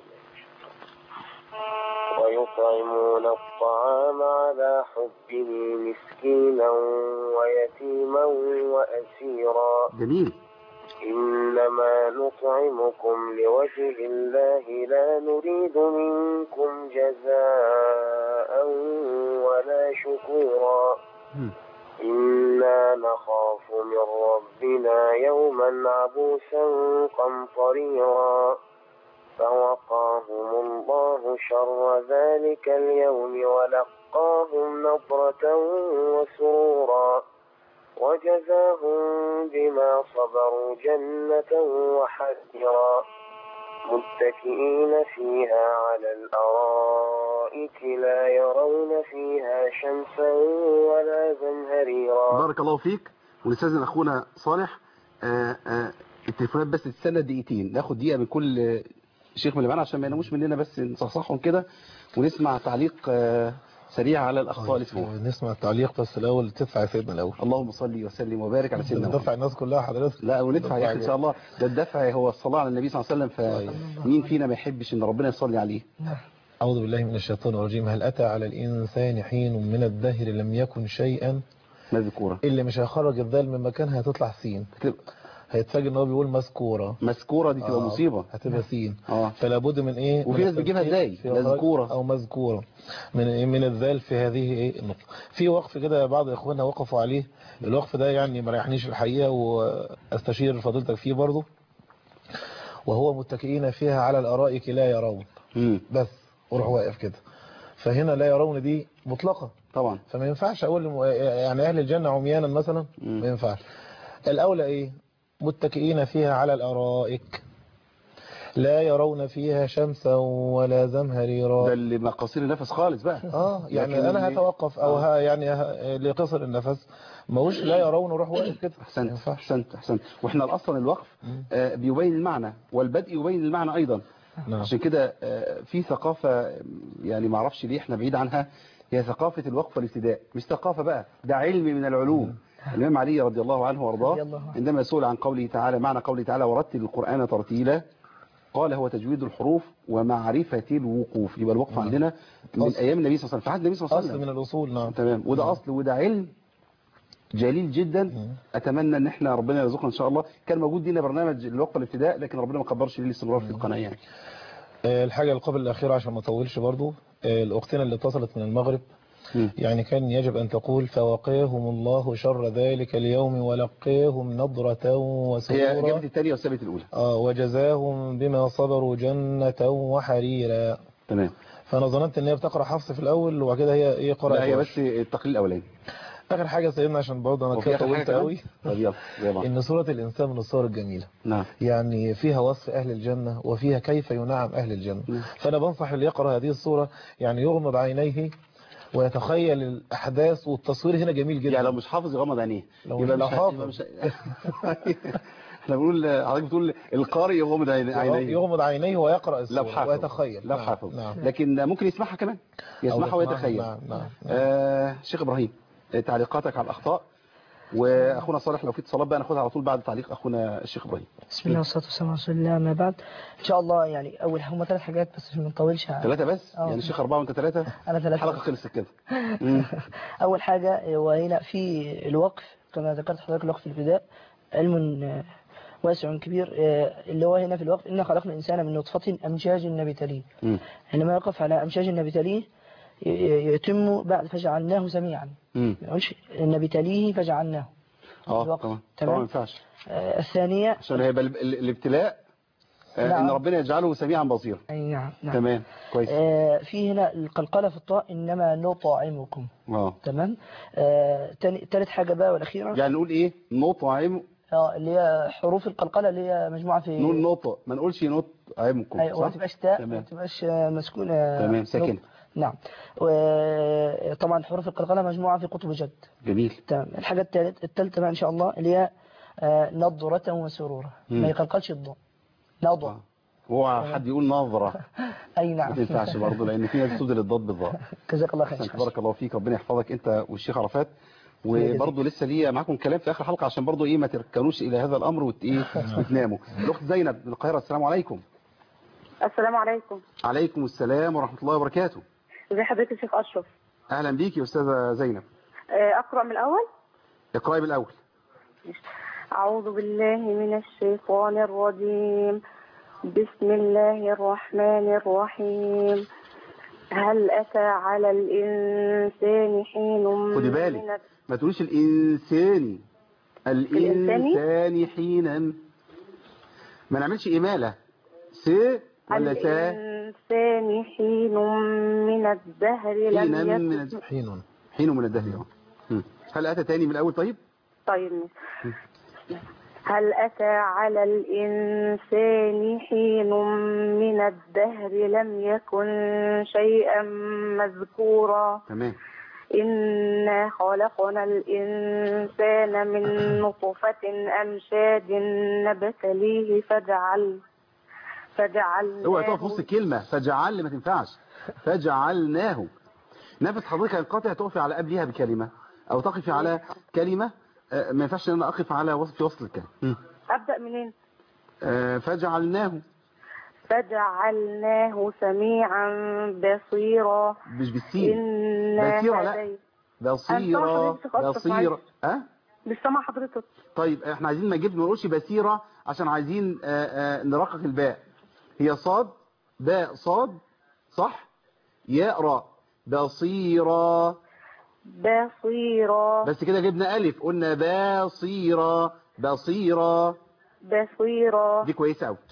ويطعمون الطعام على حبه مسكينا ويتيما وأسيرا. جميل. إنما نطعمكم لوجه الله لا نريد منكم جزاء ولا شكورا. إنا نخاف من ربنا يوما عبوسا قمطريرا. فوقاهم الله شر ذلك اليوم ولقاهم نضرة وسرورا. وجزاهم بما صبروا جنة وحريرا. متكئين فيها على الأرائك لا يرون فيها شمسا ولا زمهريرا. بارك الله فيك. ونستاذن أخونا صالح التليفونات بس تستنى دقيقتين. ناخد دقيقة من كل شيخ من اللي معانا عشان ما يناموش مننا بس نصحصحهم كده ونسمع تعليق سريع على الأخطاء الأسبوع. نسمع التعليق بس الأول. تدفع يا سيدنا الأول. اللهم صل وسلم وبارك على سيدنا محمد. ندفع الناس كلها حضرتك. لا وندفع يا أخي إن شاء الله. ده الدفع هو الصلاة على النبي صلى الله عليه وسلم، فمين فينا ما يحبش إن ربنا يصلي عليه. أعوذ بالله من الشيطان الرجيم. هل أتى على الإنسان حين من الدهر لم يكن شيئا مذكورا. اللي مش هيخرج الذال من مكانها هتطلع سين، هيتفاجئ ان هو بيقول مذكوره. مذكوره دي تبقى مصيبه، هتبقى سين. فلا بد من ايه، وفي ناس بتجيبها ازاي مذكوره او مذكوره من الذال في هذه ايه النقطه. في وقف كده بعض اخواننا وقفوا عليه، الوقف ده يعني ما ريحنيش الحقيقه واستشير فضيلتك فيه برضه. وهو متكئين فيها على الارائك لا يرون، بس وروح واقف كده. فهنا لا يرون دي مطلقه طبعا، فما ينفعش اقول يعني اهل الجنه عميانا مثلا، ما ينفعش. الاولى ايه، متكئين فيها على الارائك لا يرون فيها شمسا ولا زمهريرا. ده اللي مقاصير النفس خالص بقى. يعني انا هتوقف او يعني لقصر النفس، ماهوش لا يرون روح واقف كده. احسنت. واحنا اصلا الوقف بيبين المعنى، والبدء يبين المعنى ايضا. عشان كده في ثقافه يعني ما اعرفش ليه احنا بعيد عنها، هي ثقافه الوقف والابتداء. مش ثقافه بقى، ده علم من العلوم. الإمام علي رضي الله عنه وارضاه عندما سئل عن قوله تعالى، معنى قوله تعالى ورتل القرآن ترتيلا، قال هو تجويد الحروف ومعرفة الوقوف. يبقى الوقف عندنا من أيام النبي صلى الله عليه وسلم، في عهد النبي صلى الله عليه وسلم، أصل من الأصول. نعم تمام. وده أصل وده علم جليل جدا. أتمنى أن احنا ربنا يرزقنا إن شاء الله. كان موجود لنا برنامج الوقف والابتداء، لكن ربنا ما قدرش ليه الاستمرار في القناة يعني. الحاجة اللي قبل الأخيرة عشان ما أطولش برضو، الأختنا اللي اتصلت من المغرب يعني كان يجب أن تقول فوقيهم الله شر ذلك اليوم ولقيهم نضرة وسرورا. هي جابت الثانية وسابت الأولى. وجزاهم بما صبروا جنة وحريرا. تمام. فأنا ظننت إن هي بتقرأ حفص في الأول وبعد كده هي قرأت. لا هي بس التقليل الأولاني. آخر حاجة سيدنا عشان برضه أنا كده طولت قوي. إن سورة الإنسان من الصور الجميلة. نعم. يعني فيها وصف أهل الجنة وفيها كيف ينعم أهل الجنة. فأنا بنصح اللي يقرأ هذه الصورة يعني يغمض عينيه ويتخيل الأحداث، والتصوير هنا جميل جدا. يعني لو مش حافظ يغمض عينيه. يبقى لو حافظ احنا بنقول حضرتك بتقول القارئ يغمض عينيه، يغمض عينيه ويقرأ السورة ويتخيل. لا حافظ. لكن ممكن يسمعها كمان، يسمعها ويتخيل. شيخ إبراهيم، تعليقاتك على الأخطاء، واخونا صالح لو في اتصالات بقى ناخدها على طول بعد تعليق اخونا الشيخ ابراهيم. بسم الله والصلاه والسلام على رسول الله. ما بعد، ان شاء الله يعني اول هم 3 حاجات بس عشان ما نطولش. 3 بس؟ يعني الشيخ 4 وانت 3؟ انا 3. الحلقه خلصت كده. اول حاجه وهنا في الوقف كما ذكرت حضرتك، الوقف الابتداء علم واسع كبير. اللي هو هنا في الوقف إنا خلقنا الانسان من نطفه امشاج نبتليه. عندما يقف على امشاج نبتليه يتم بعد فجعلناه سميعا. ما نقولش نبتليه فجعلناه. طبعا ما ينفعش. الثانية عشان هيبقى الابتلاء ان ربنا يجعله سميعا بصيرا. نعم. تمام كويس. في هنا القلقلة في الطاء انما نطعمكم. تمام. ثالث حاجة بقى والاخيرة، يعني نقول ايه نطعم، اللي هي حروف القلقلة اللي هي مجموعة في نقول نطع، ما نقولش نطعمكم. ايوه ما تبقاش تاء، ما تبقاش مسكونة. تمام ساكنة. نعم. وطبعا حروف القلقلة مجموعة في قطب جد. جميل. تمام. الحاجة الثالثة بقى ان شاء الله اللي هي نضرة وسرورا، ما يقلقلش الضاء. نضرة. هو حد يقول نظرة. اي نعم. ما ينفعش برضه لان في ناس تبدل الضاد بالضاء. جزاك الله خير. بارك الله فيك، ربنا يحفظك انت والشيخ عرفات. وبرضه لسه ليا معاكم كلام في اخر حلقة عشان برضه ايه ما تركنوش الى هذا الامر وتناموا. الاخت زينب من القاهرة، السلام عليكم. السلام عليكم. عليكم السلام ورحمة الله وبركاته. ازي حضرتك يا شيخ اشرف؟ اهلا بيك يا استاذة زينب. اقرأ من الاول؟ اقرأي بالاول. اعوذ بالله من الشيطان الرجيم. بسم الله الرحمن الرحيم. هل اتى على الانسان حين، خدي بالك ما تقوليش الانسان حينا، ما نعملش إمالة س ولا تا. الإنسان حين من الدهر لم يكن. حين من الدهر. هل أتى تاني من الأول؟ طيب هل أتى على الإنسان حين من الدهر لم يكن شيئا مذكورا. تمام. إنا خلقنا الإنسان من نطفة أمشاج نبتليه فجعلناه. اوعى تقف في وسط الكلمة فجعل، ما تنفعش. فجعلناه نفس حضرتك هينقطع تقفي على قبلها بكلمة أو تقفي على كلمة. ما ينفعش ان انا اقف على في وسط الكلمة. أبدأ منين؟ فجعلناه سميعا بصيرا. مش بالسين، بصيرة لا، بصيرة مش سامع حضرتك. طيب احنا عايزين ما نقولش بصيرة عشان عايزين نرقق الباء. هي صاد باء صاد صح، ياء راء بصيرة بس كده جبنا ألف قلنا بصيرة دي كويسة أوي.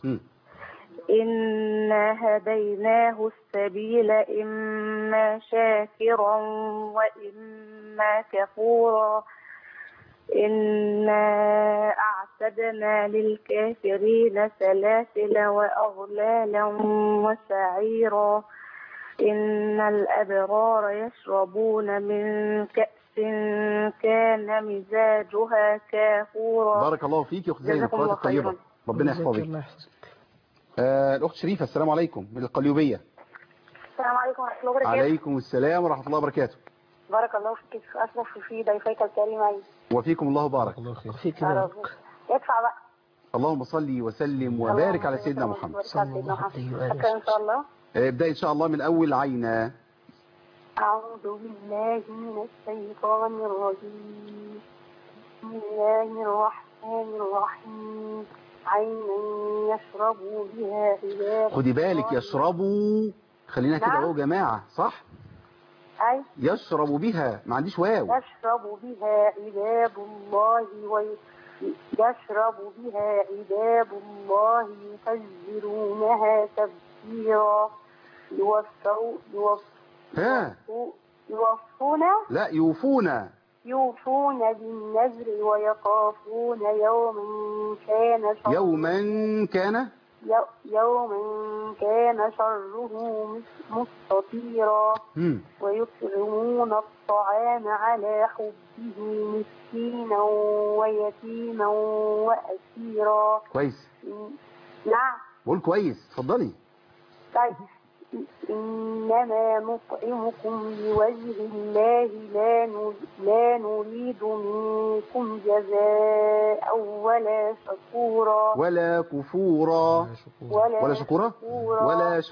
إنا هديناه السبيل إما شاكرا وإما كفورا إنا أعتدنا للكافرين سلاسل وأغلالا وسعيرا إن الأبرار يشربون من كأس كان مزاجها كافورا. بارك الله فيك يا أخت زينب، القراءات الطيبة ربنا يحفظك. الأخت شريفة السلام عليكم من القليوبية. السلام عليكم ورحمة الله وبركاته. عليكم السلام ورحمة الله وبركاته. بارك الله فيك أشرف في ضيفيك الكريمين. وفيكم الله بارك. يدفع بقى. اللهم صل وسلم وبارك على سيدنا محمد. صلى الله عليه وسلم. إن شاء الله. ابدأ إن شاء الله من أول عينا. أعوذ بالله من الشيطان الرجيم. بسم الله الرحمن الرحيم. عينا يشرب بها عباد. خدي بالك يشربوا، خلينا كده اهو جماعة صح؟ أي يشرب بها ما عنديش واو. يشرب بها عباد الله يشرب بها عباد الله يفجرونها تفجيرا. يوفون بالنذر ويخافون يوما كان شره مستطيرا. ويطعمون الطعام على حبه مسكينا ويتيما وأسيرا. كويس. نعم قول كويس اتفضلي. طيب إنما نطعمكم لوجه الله لا نريد منكم جزاء ولا شكورا ولا كفورا ولا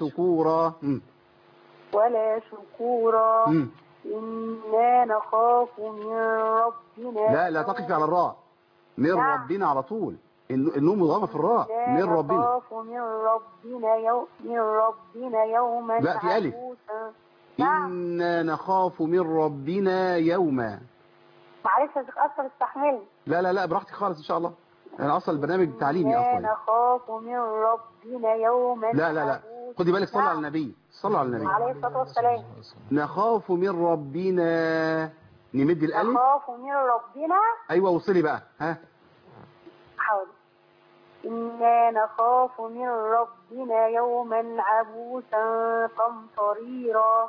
شكورا إنا نخاف من ربنا. لا تقف على الراء، من ربنا على طول، النوم مضغمة في الراء. من ربنا نخاف من ربنا يوما لا في ألف. إنا نخاف من ربنا يوما. معلش يا شيخ أصلا استحملني. لا براحتك خالص إن شاء الله. أنا أصلا البرنامج تعليمي أصلا. نخاف من ربنا يوما. لا خدي بالك، صلى على النبي عليه الصلاة والسلام. نخاف من ربنا، نمد الألف. نخاف من ربنا. أيوة وصلي بقى ها. حاضر. إنا نخاف من ربنا يوما عبوسا قمطريرا.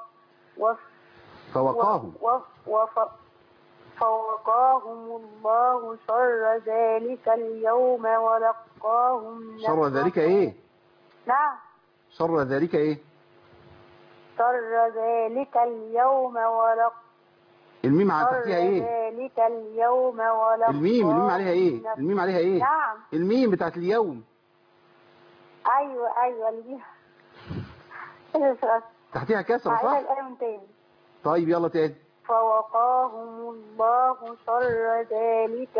فوقاهم الله شر ذلك اليوم ولقاهم شر ذلك ايه؟ نعم شر ذلك ايه؟ شر ذلك اليوم الميم تحتيها ايه؟ ذلك اليوم ولقاهم. الميم عليها ايه؟ الميم عليها ايه؟ نعم الميم بتاعت اليوم. ايوه الميم تحتيها كسرة صح؟ طيب يلا تاني. فوقاهم الله شر ذلك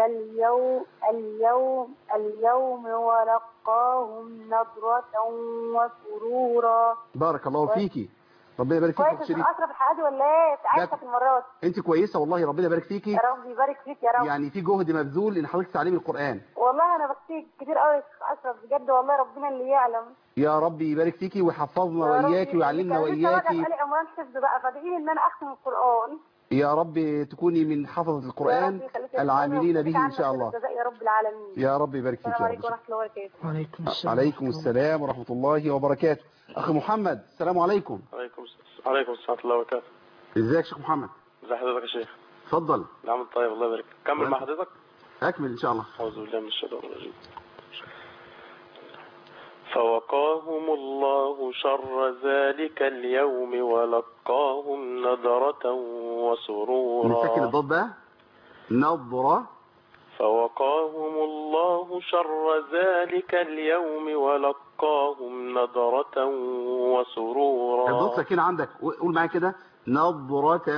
اليوم ولقاهم نضرة وسرورا. بارك الله فيكي، ربنا يبارك فيك. كويس أشرف الحادي ولا ايه؟ تعبتك المرات. انت كويسة والله، ربنا يبارك فيكي. يا رب يبارك فيك يا رب. يعني في جهد مبذول ان حضرتك تعلمي القرآن. والله انا بكتير كتير قوي أشرف بجد والله، ربنا اللي يعلم. يا رب يبارك فيكي ويحفظنا وإياكي ويعلمنا وإياكي. انا لسه بادئ امران حفظ بقى، فادعيلي ان انا اختم القرآن. يا رب تكوني من حفظة القرآن العاملين به إن شاء الله. يا رب العالمين. يا رب يبارك فيك. السلام عليكم ورحمة الله وبركاته. وعليكم السلام ورحمة الله وبركاته. أخي محمد السلام عليكم. عليكم السلام ورحمة الله وبركاته. ازيك يا شيخ محمد؟ ازي حضرتك يا شيخ؟ اتفضل. نعم طيب الله يبارك. كمل مع حضرتك. أكمل إن شاء الله. أعوذ بالله من الشيطان الرجيم. فوقاهم الله شر ذلك اليوم ولقاهم نضرة وسرورا. نسكن الضاد بقى. نضرة. فوقاهم الله شر ذلك اليوم ولقاهم نضرة وسرورا. الضاد ساكنة عندك، قول معايا كده. نضرة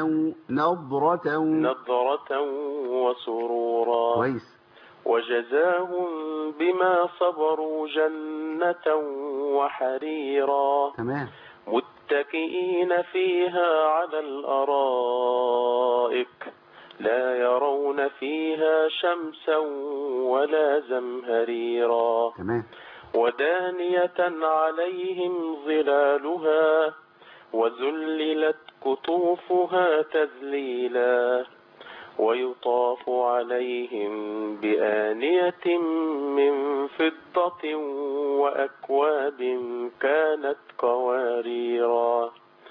وسرورا. كويس. وجزاهم بما صبروا جنة وحريرا. تمام. متكئين فيها على الأرائك لا يرون فيها شمسا ولا زمهريرا. تمام. ودانية عليهم ظلالها وذللت قطوفها تذليلا. ويطاف عليهم بآنية من فضة وأكواب كانت قواريرا.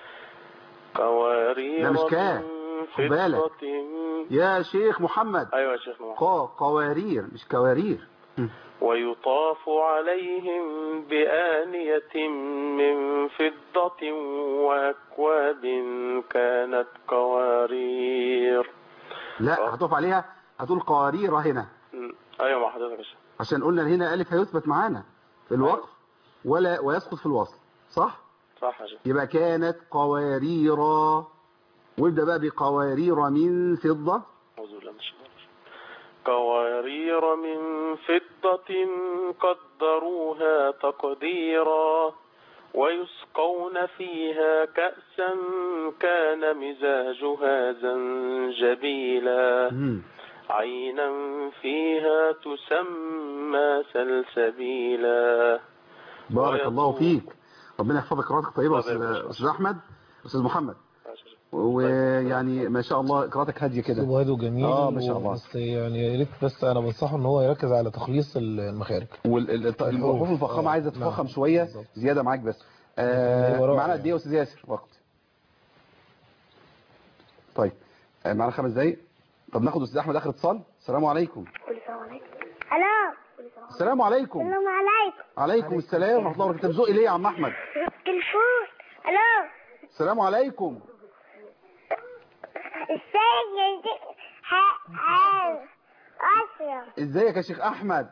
ده مش كاف، خد بالك يا شيخ محمد. أيوة يا شيخ محمد. قوارير مش كوارير. ويطاف عليهم بآنية من فضة وأكواب كانت قوارير. لا هتقف عليها، هتقول قوارير هنا. ايوه مع حضرتك يا شيخ. عشان قلنا هنا الف هيثبت معانا في الوقف ويسقط في الوصل، صح؟ صح يا شيخ. يبقى كانت قواريرا، وابدا بقى بقوارير من فضة. قوارير من فضة قدروها تقديرا. ويسقون فيها كأسا كان مزاجها زنجبيلا. عينا فيها تسمى سلسبيلا. بارك الله فيك، ربنا يحفظك. قراءتك طيبة أستاذ أحمد، أستاذ محمد. ويعني ما شاء الله قراءتك هادية كده. وهذا جميل. ما شاء الله. بس يعني يا ريت، بس انا بنصحه ان هو يركز على تخليص المخارج. والحروف الفخامة عايزة تفخم شوية زيادة معاك بس. معنا قد ايه يا استاذ ياسر وقت؟ طيب معنا 5 دقايق. طب ناخد استاذ احمد اخر اتصال. السلام عليكم. السلام عليكم. الو. السلام عليكم. السلام عليكم. عليكم السلام ورحمه الله وبركاته. بتزقي ليه يا عم احمد؟ تليفون. الو. السلام عليكم. ازيك يا شيخ احمد؟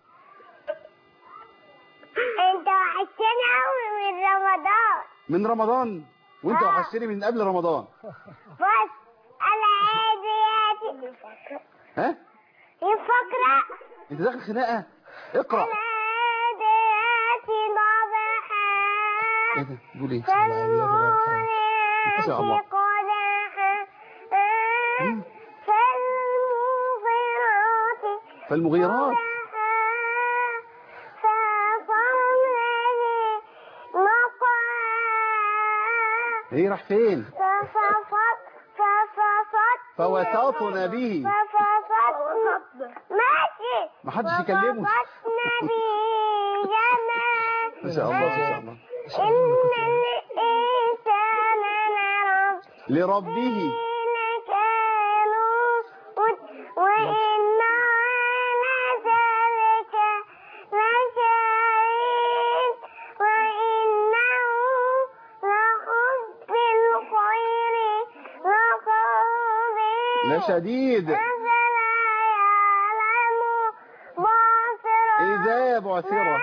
انت وحشتني قوي من رمضان. من رمضان؟ وانت وحشتني من قبل رمضان. بس العاديات. ها؟ يفكر. انت داخل خناقه؟ اقرا. العاديات ضبحا. ايه ده؟ بيقول ايه؟ ما شاء الله. فالمغيرات. ايه راح فين؟ فوسطنا به. ماشي. ما حدش يكلمه. ما شاء الله ما شاء الله. إن الإنسان لربه وإنه لذلك لشهيد وإنه لحب الخير لشديد إذا بعثرة.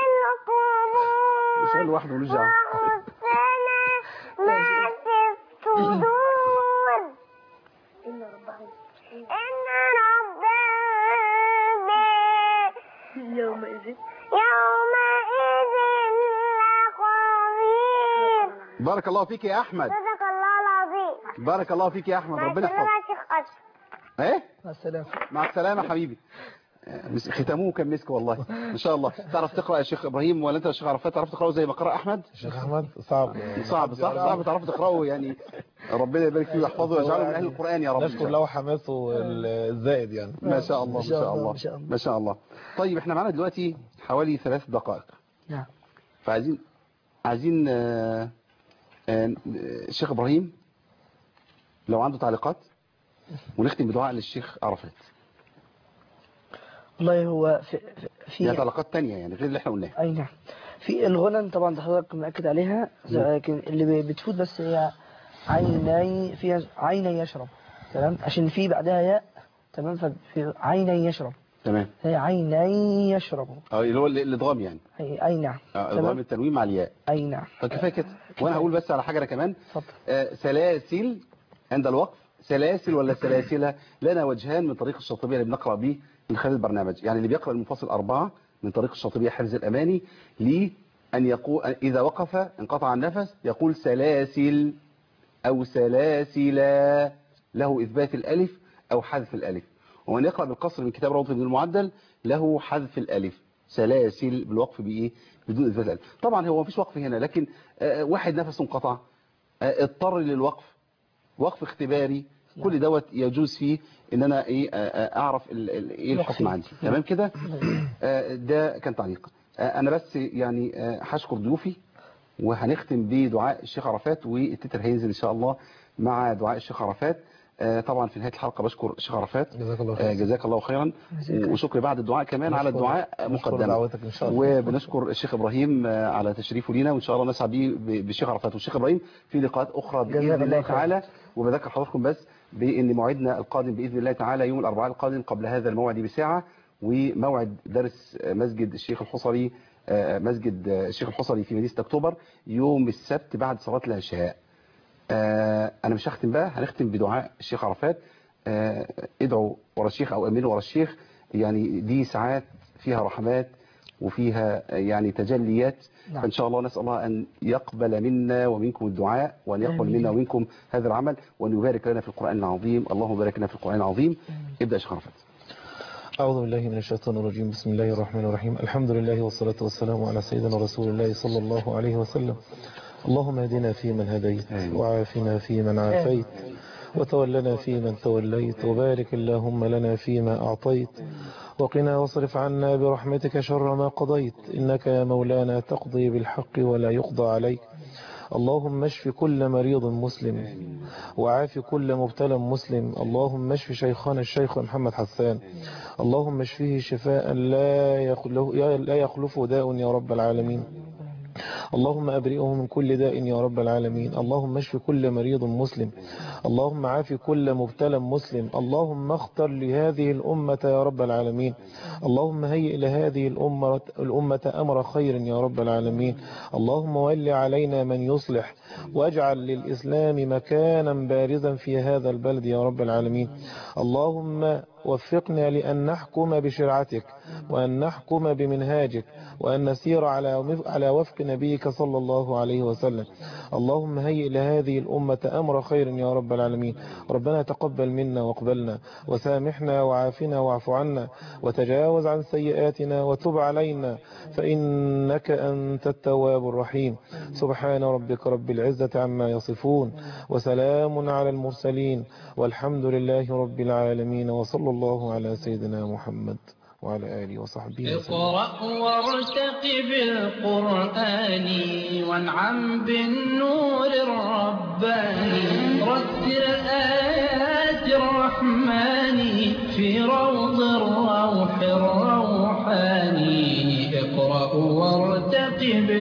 مش قال لوحده ملوش دعوة. إن ربهم يومئذ لخبير. بارك الله فيك يا أحمد. صدق الله العظيم. بارك الله فيك يا أحمد، ربنا يحفظك. ايه؟ مع السلامة. مع السلامة حبيبي. ختموه كان مسك والله ما شاء الله. تعرف تقرأ يا شيخ إبراهيم ولا أنت يا شيخ عرفات تعرف تقرأه زي ما قرأ أحمد؟ شيخ أحمد صعب صعب تعرف تقرأه يعني. ربنا يبارك فيه ويحفظه ويجعله من أهل القرآن يا رب. نشكر له حماسه الزائد يعني. ما شاء الله ما شاء الله ما شاء الله. طيب احنا معانا دلوقتي حوالي 3 دقائق. نعم. فعايزين الشيخ إبراهيم لو عنده تعليقات ونختم بدعاء للشيخ عرفات. والله هو في تعليقات تانية يعني غير اللي احنا قلناها. أي نعم. في الغنن طبعا ده حضرتك مأكد عليها، لكن اللي بتفوت بس هي عيني، فيها عيني يشرب، تمام، عشان في بعدها ياء، تمام، ففي عيني يشرب، تمام، هي عيني يشرب، اللي هو الادغام يعني، اي نعم، ادغام التنوين مع الياء، اي نعم. فكفايه كده. وانا هقول بس على حاجه انا كمان، اتفضل. سلاسل عند الوقف، سلاسل ولا سلاسل، لنا وجهان من طريق الشاطبية اللي بنقرأ به من خلال البرنامج. يعني اللي بيقرأ المنفصل 4 من طريق الشاطبية حرز الأماني لأن يقول إذا وقف انقطع النفس يقول سلاسل أو سلاسلا، له إثبات الألف أو حذف الألف. ومن يقرأ بالقصر من كتاب روضة ابن المعدل له حذف الألف، سلاسل بالوقف بإيه؟ بدون إثبات الألف. طبعا هو مفيش وقف هنا، لكن واحد نفسه انقطع، اضطر للوقف، وقف اختباري، كل دوت يجوز فيه ان انا اعرف ايه الحكم عندي. تمام كده. ده كان تعليق. انا بس يعني هشكر ضيوفي، وهنختم بدعاء الشيخ عرفات، والتتر هينزل ان شاء الله مع دعاء الشيخ عرفات. طبعا في نهايه الحلقه بشكر الشيخ عرفات، جزاك الله خيرا، وشكر بعد الدعاء كمان على الدعاء مقدما، وبنشكر الشيخ ابراهيم على تشريفه لينا، وان شاء الله نسعد به بالشيخ عرفات والشيخ ابراهيم في لقاءات اخرى باذن الله تعالى. وبذكر حضراتكم بس بان موعدنا القادم باذن الله تعالى يوم الاربعاء القادم قبل هذا الموعد بساعه، وموعد درس مسجد الشيخ الحصري، مسجد الشيخ الحصري في مدينه اكتوبر يوم السبت بعد صلاه العشاء. انا مش هختم بقى، هنختم بدعاء الشيخ عرفات. ادعوا ورا الشيخ او امنوا ورا الشيخ، يعني دي ساعات فيها رحمات وفيها يعني تجليات. نعم. فان شاء الله نسال الله ان يقبل منا ومنكم الدعاء، وان يقبل منا ومنكم هذا العمل، وان يبارك لنا في القران العظيم. اللهم بارك لنا في القران العظيم. ابدا يا شيخ عرفات. أعوذ بالله من الشيطان الرجيم. بسم الله الرحمن الرحيم. الحمد لله والصلاة والسلام على سيدنا رسول الله صلى الله عليه وسلم. اللهم اهدنا فيمن هديت، وعافنا فيمن عافيت، وتولنا فيمن توليت، وبارك اللهم لنا فيما أعطيت، وقنا واصرف عنا برحمتك شر ما قضيت، إنك يا مولانا تقضي بالحق ولا يقضى عليك. اللهم اشف كل مريض مسلم، وعاف كل مبتلى مسلم. اللهم اشف شيخنا الشيخ محمد حسان، اللهم اشفيه شفاء لا يخلفه داء يا رب العالمين. اللهم أبرئه من كل داء يا رب العالمين. اللهم اشف كل مريض مسلم، اللهم عاف كل مبتلى مسلم. اللهم اختر لهذه الأمة يا رب العالمين. اللهم هيئ لهذه الأمة أمر خير يا رب العالمين. اللهم ول علينا من يصلح، واجعل للإسلام مكانا بارزا في هذا البلد يا رب العالمين. اللهم وفقنا لأن نحكم بشرعتك، وأن نحكم بمنهاجك، وأن نسير على وفق نبيك صلى الله عليه وسلم. اللهم هيئ لهذه الأمة أمر خير يا رب العالمين. ربنا تقبل منا واقبلنا، وسامحنا وعافنا واعف عنا، وتجاوز عن سيئاتنا وتب علينا، فإنك أنت التواب الرحيم. سبحان ربك رب العزة عما يصفون، وسلام على المرسلين، والحمد لله رب العالمين، وصلى الله على سيدنا محمد وعلى آله وصحبه وسلم. اقرأ وارتقب القرآن وانعم بالنور الرباني، رتل آيات الرحمن في روض الروح الروحاني. اقرأ وارتقب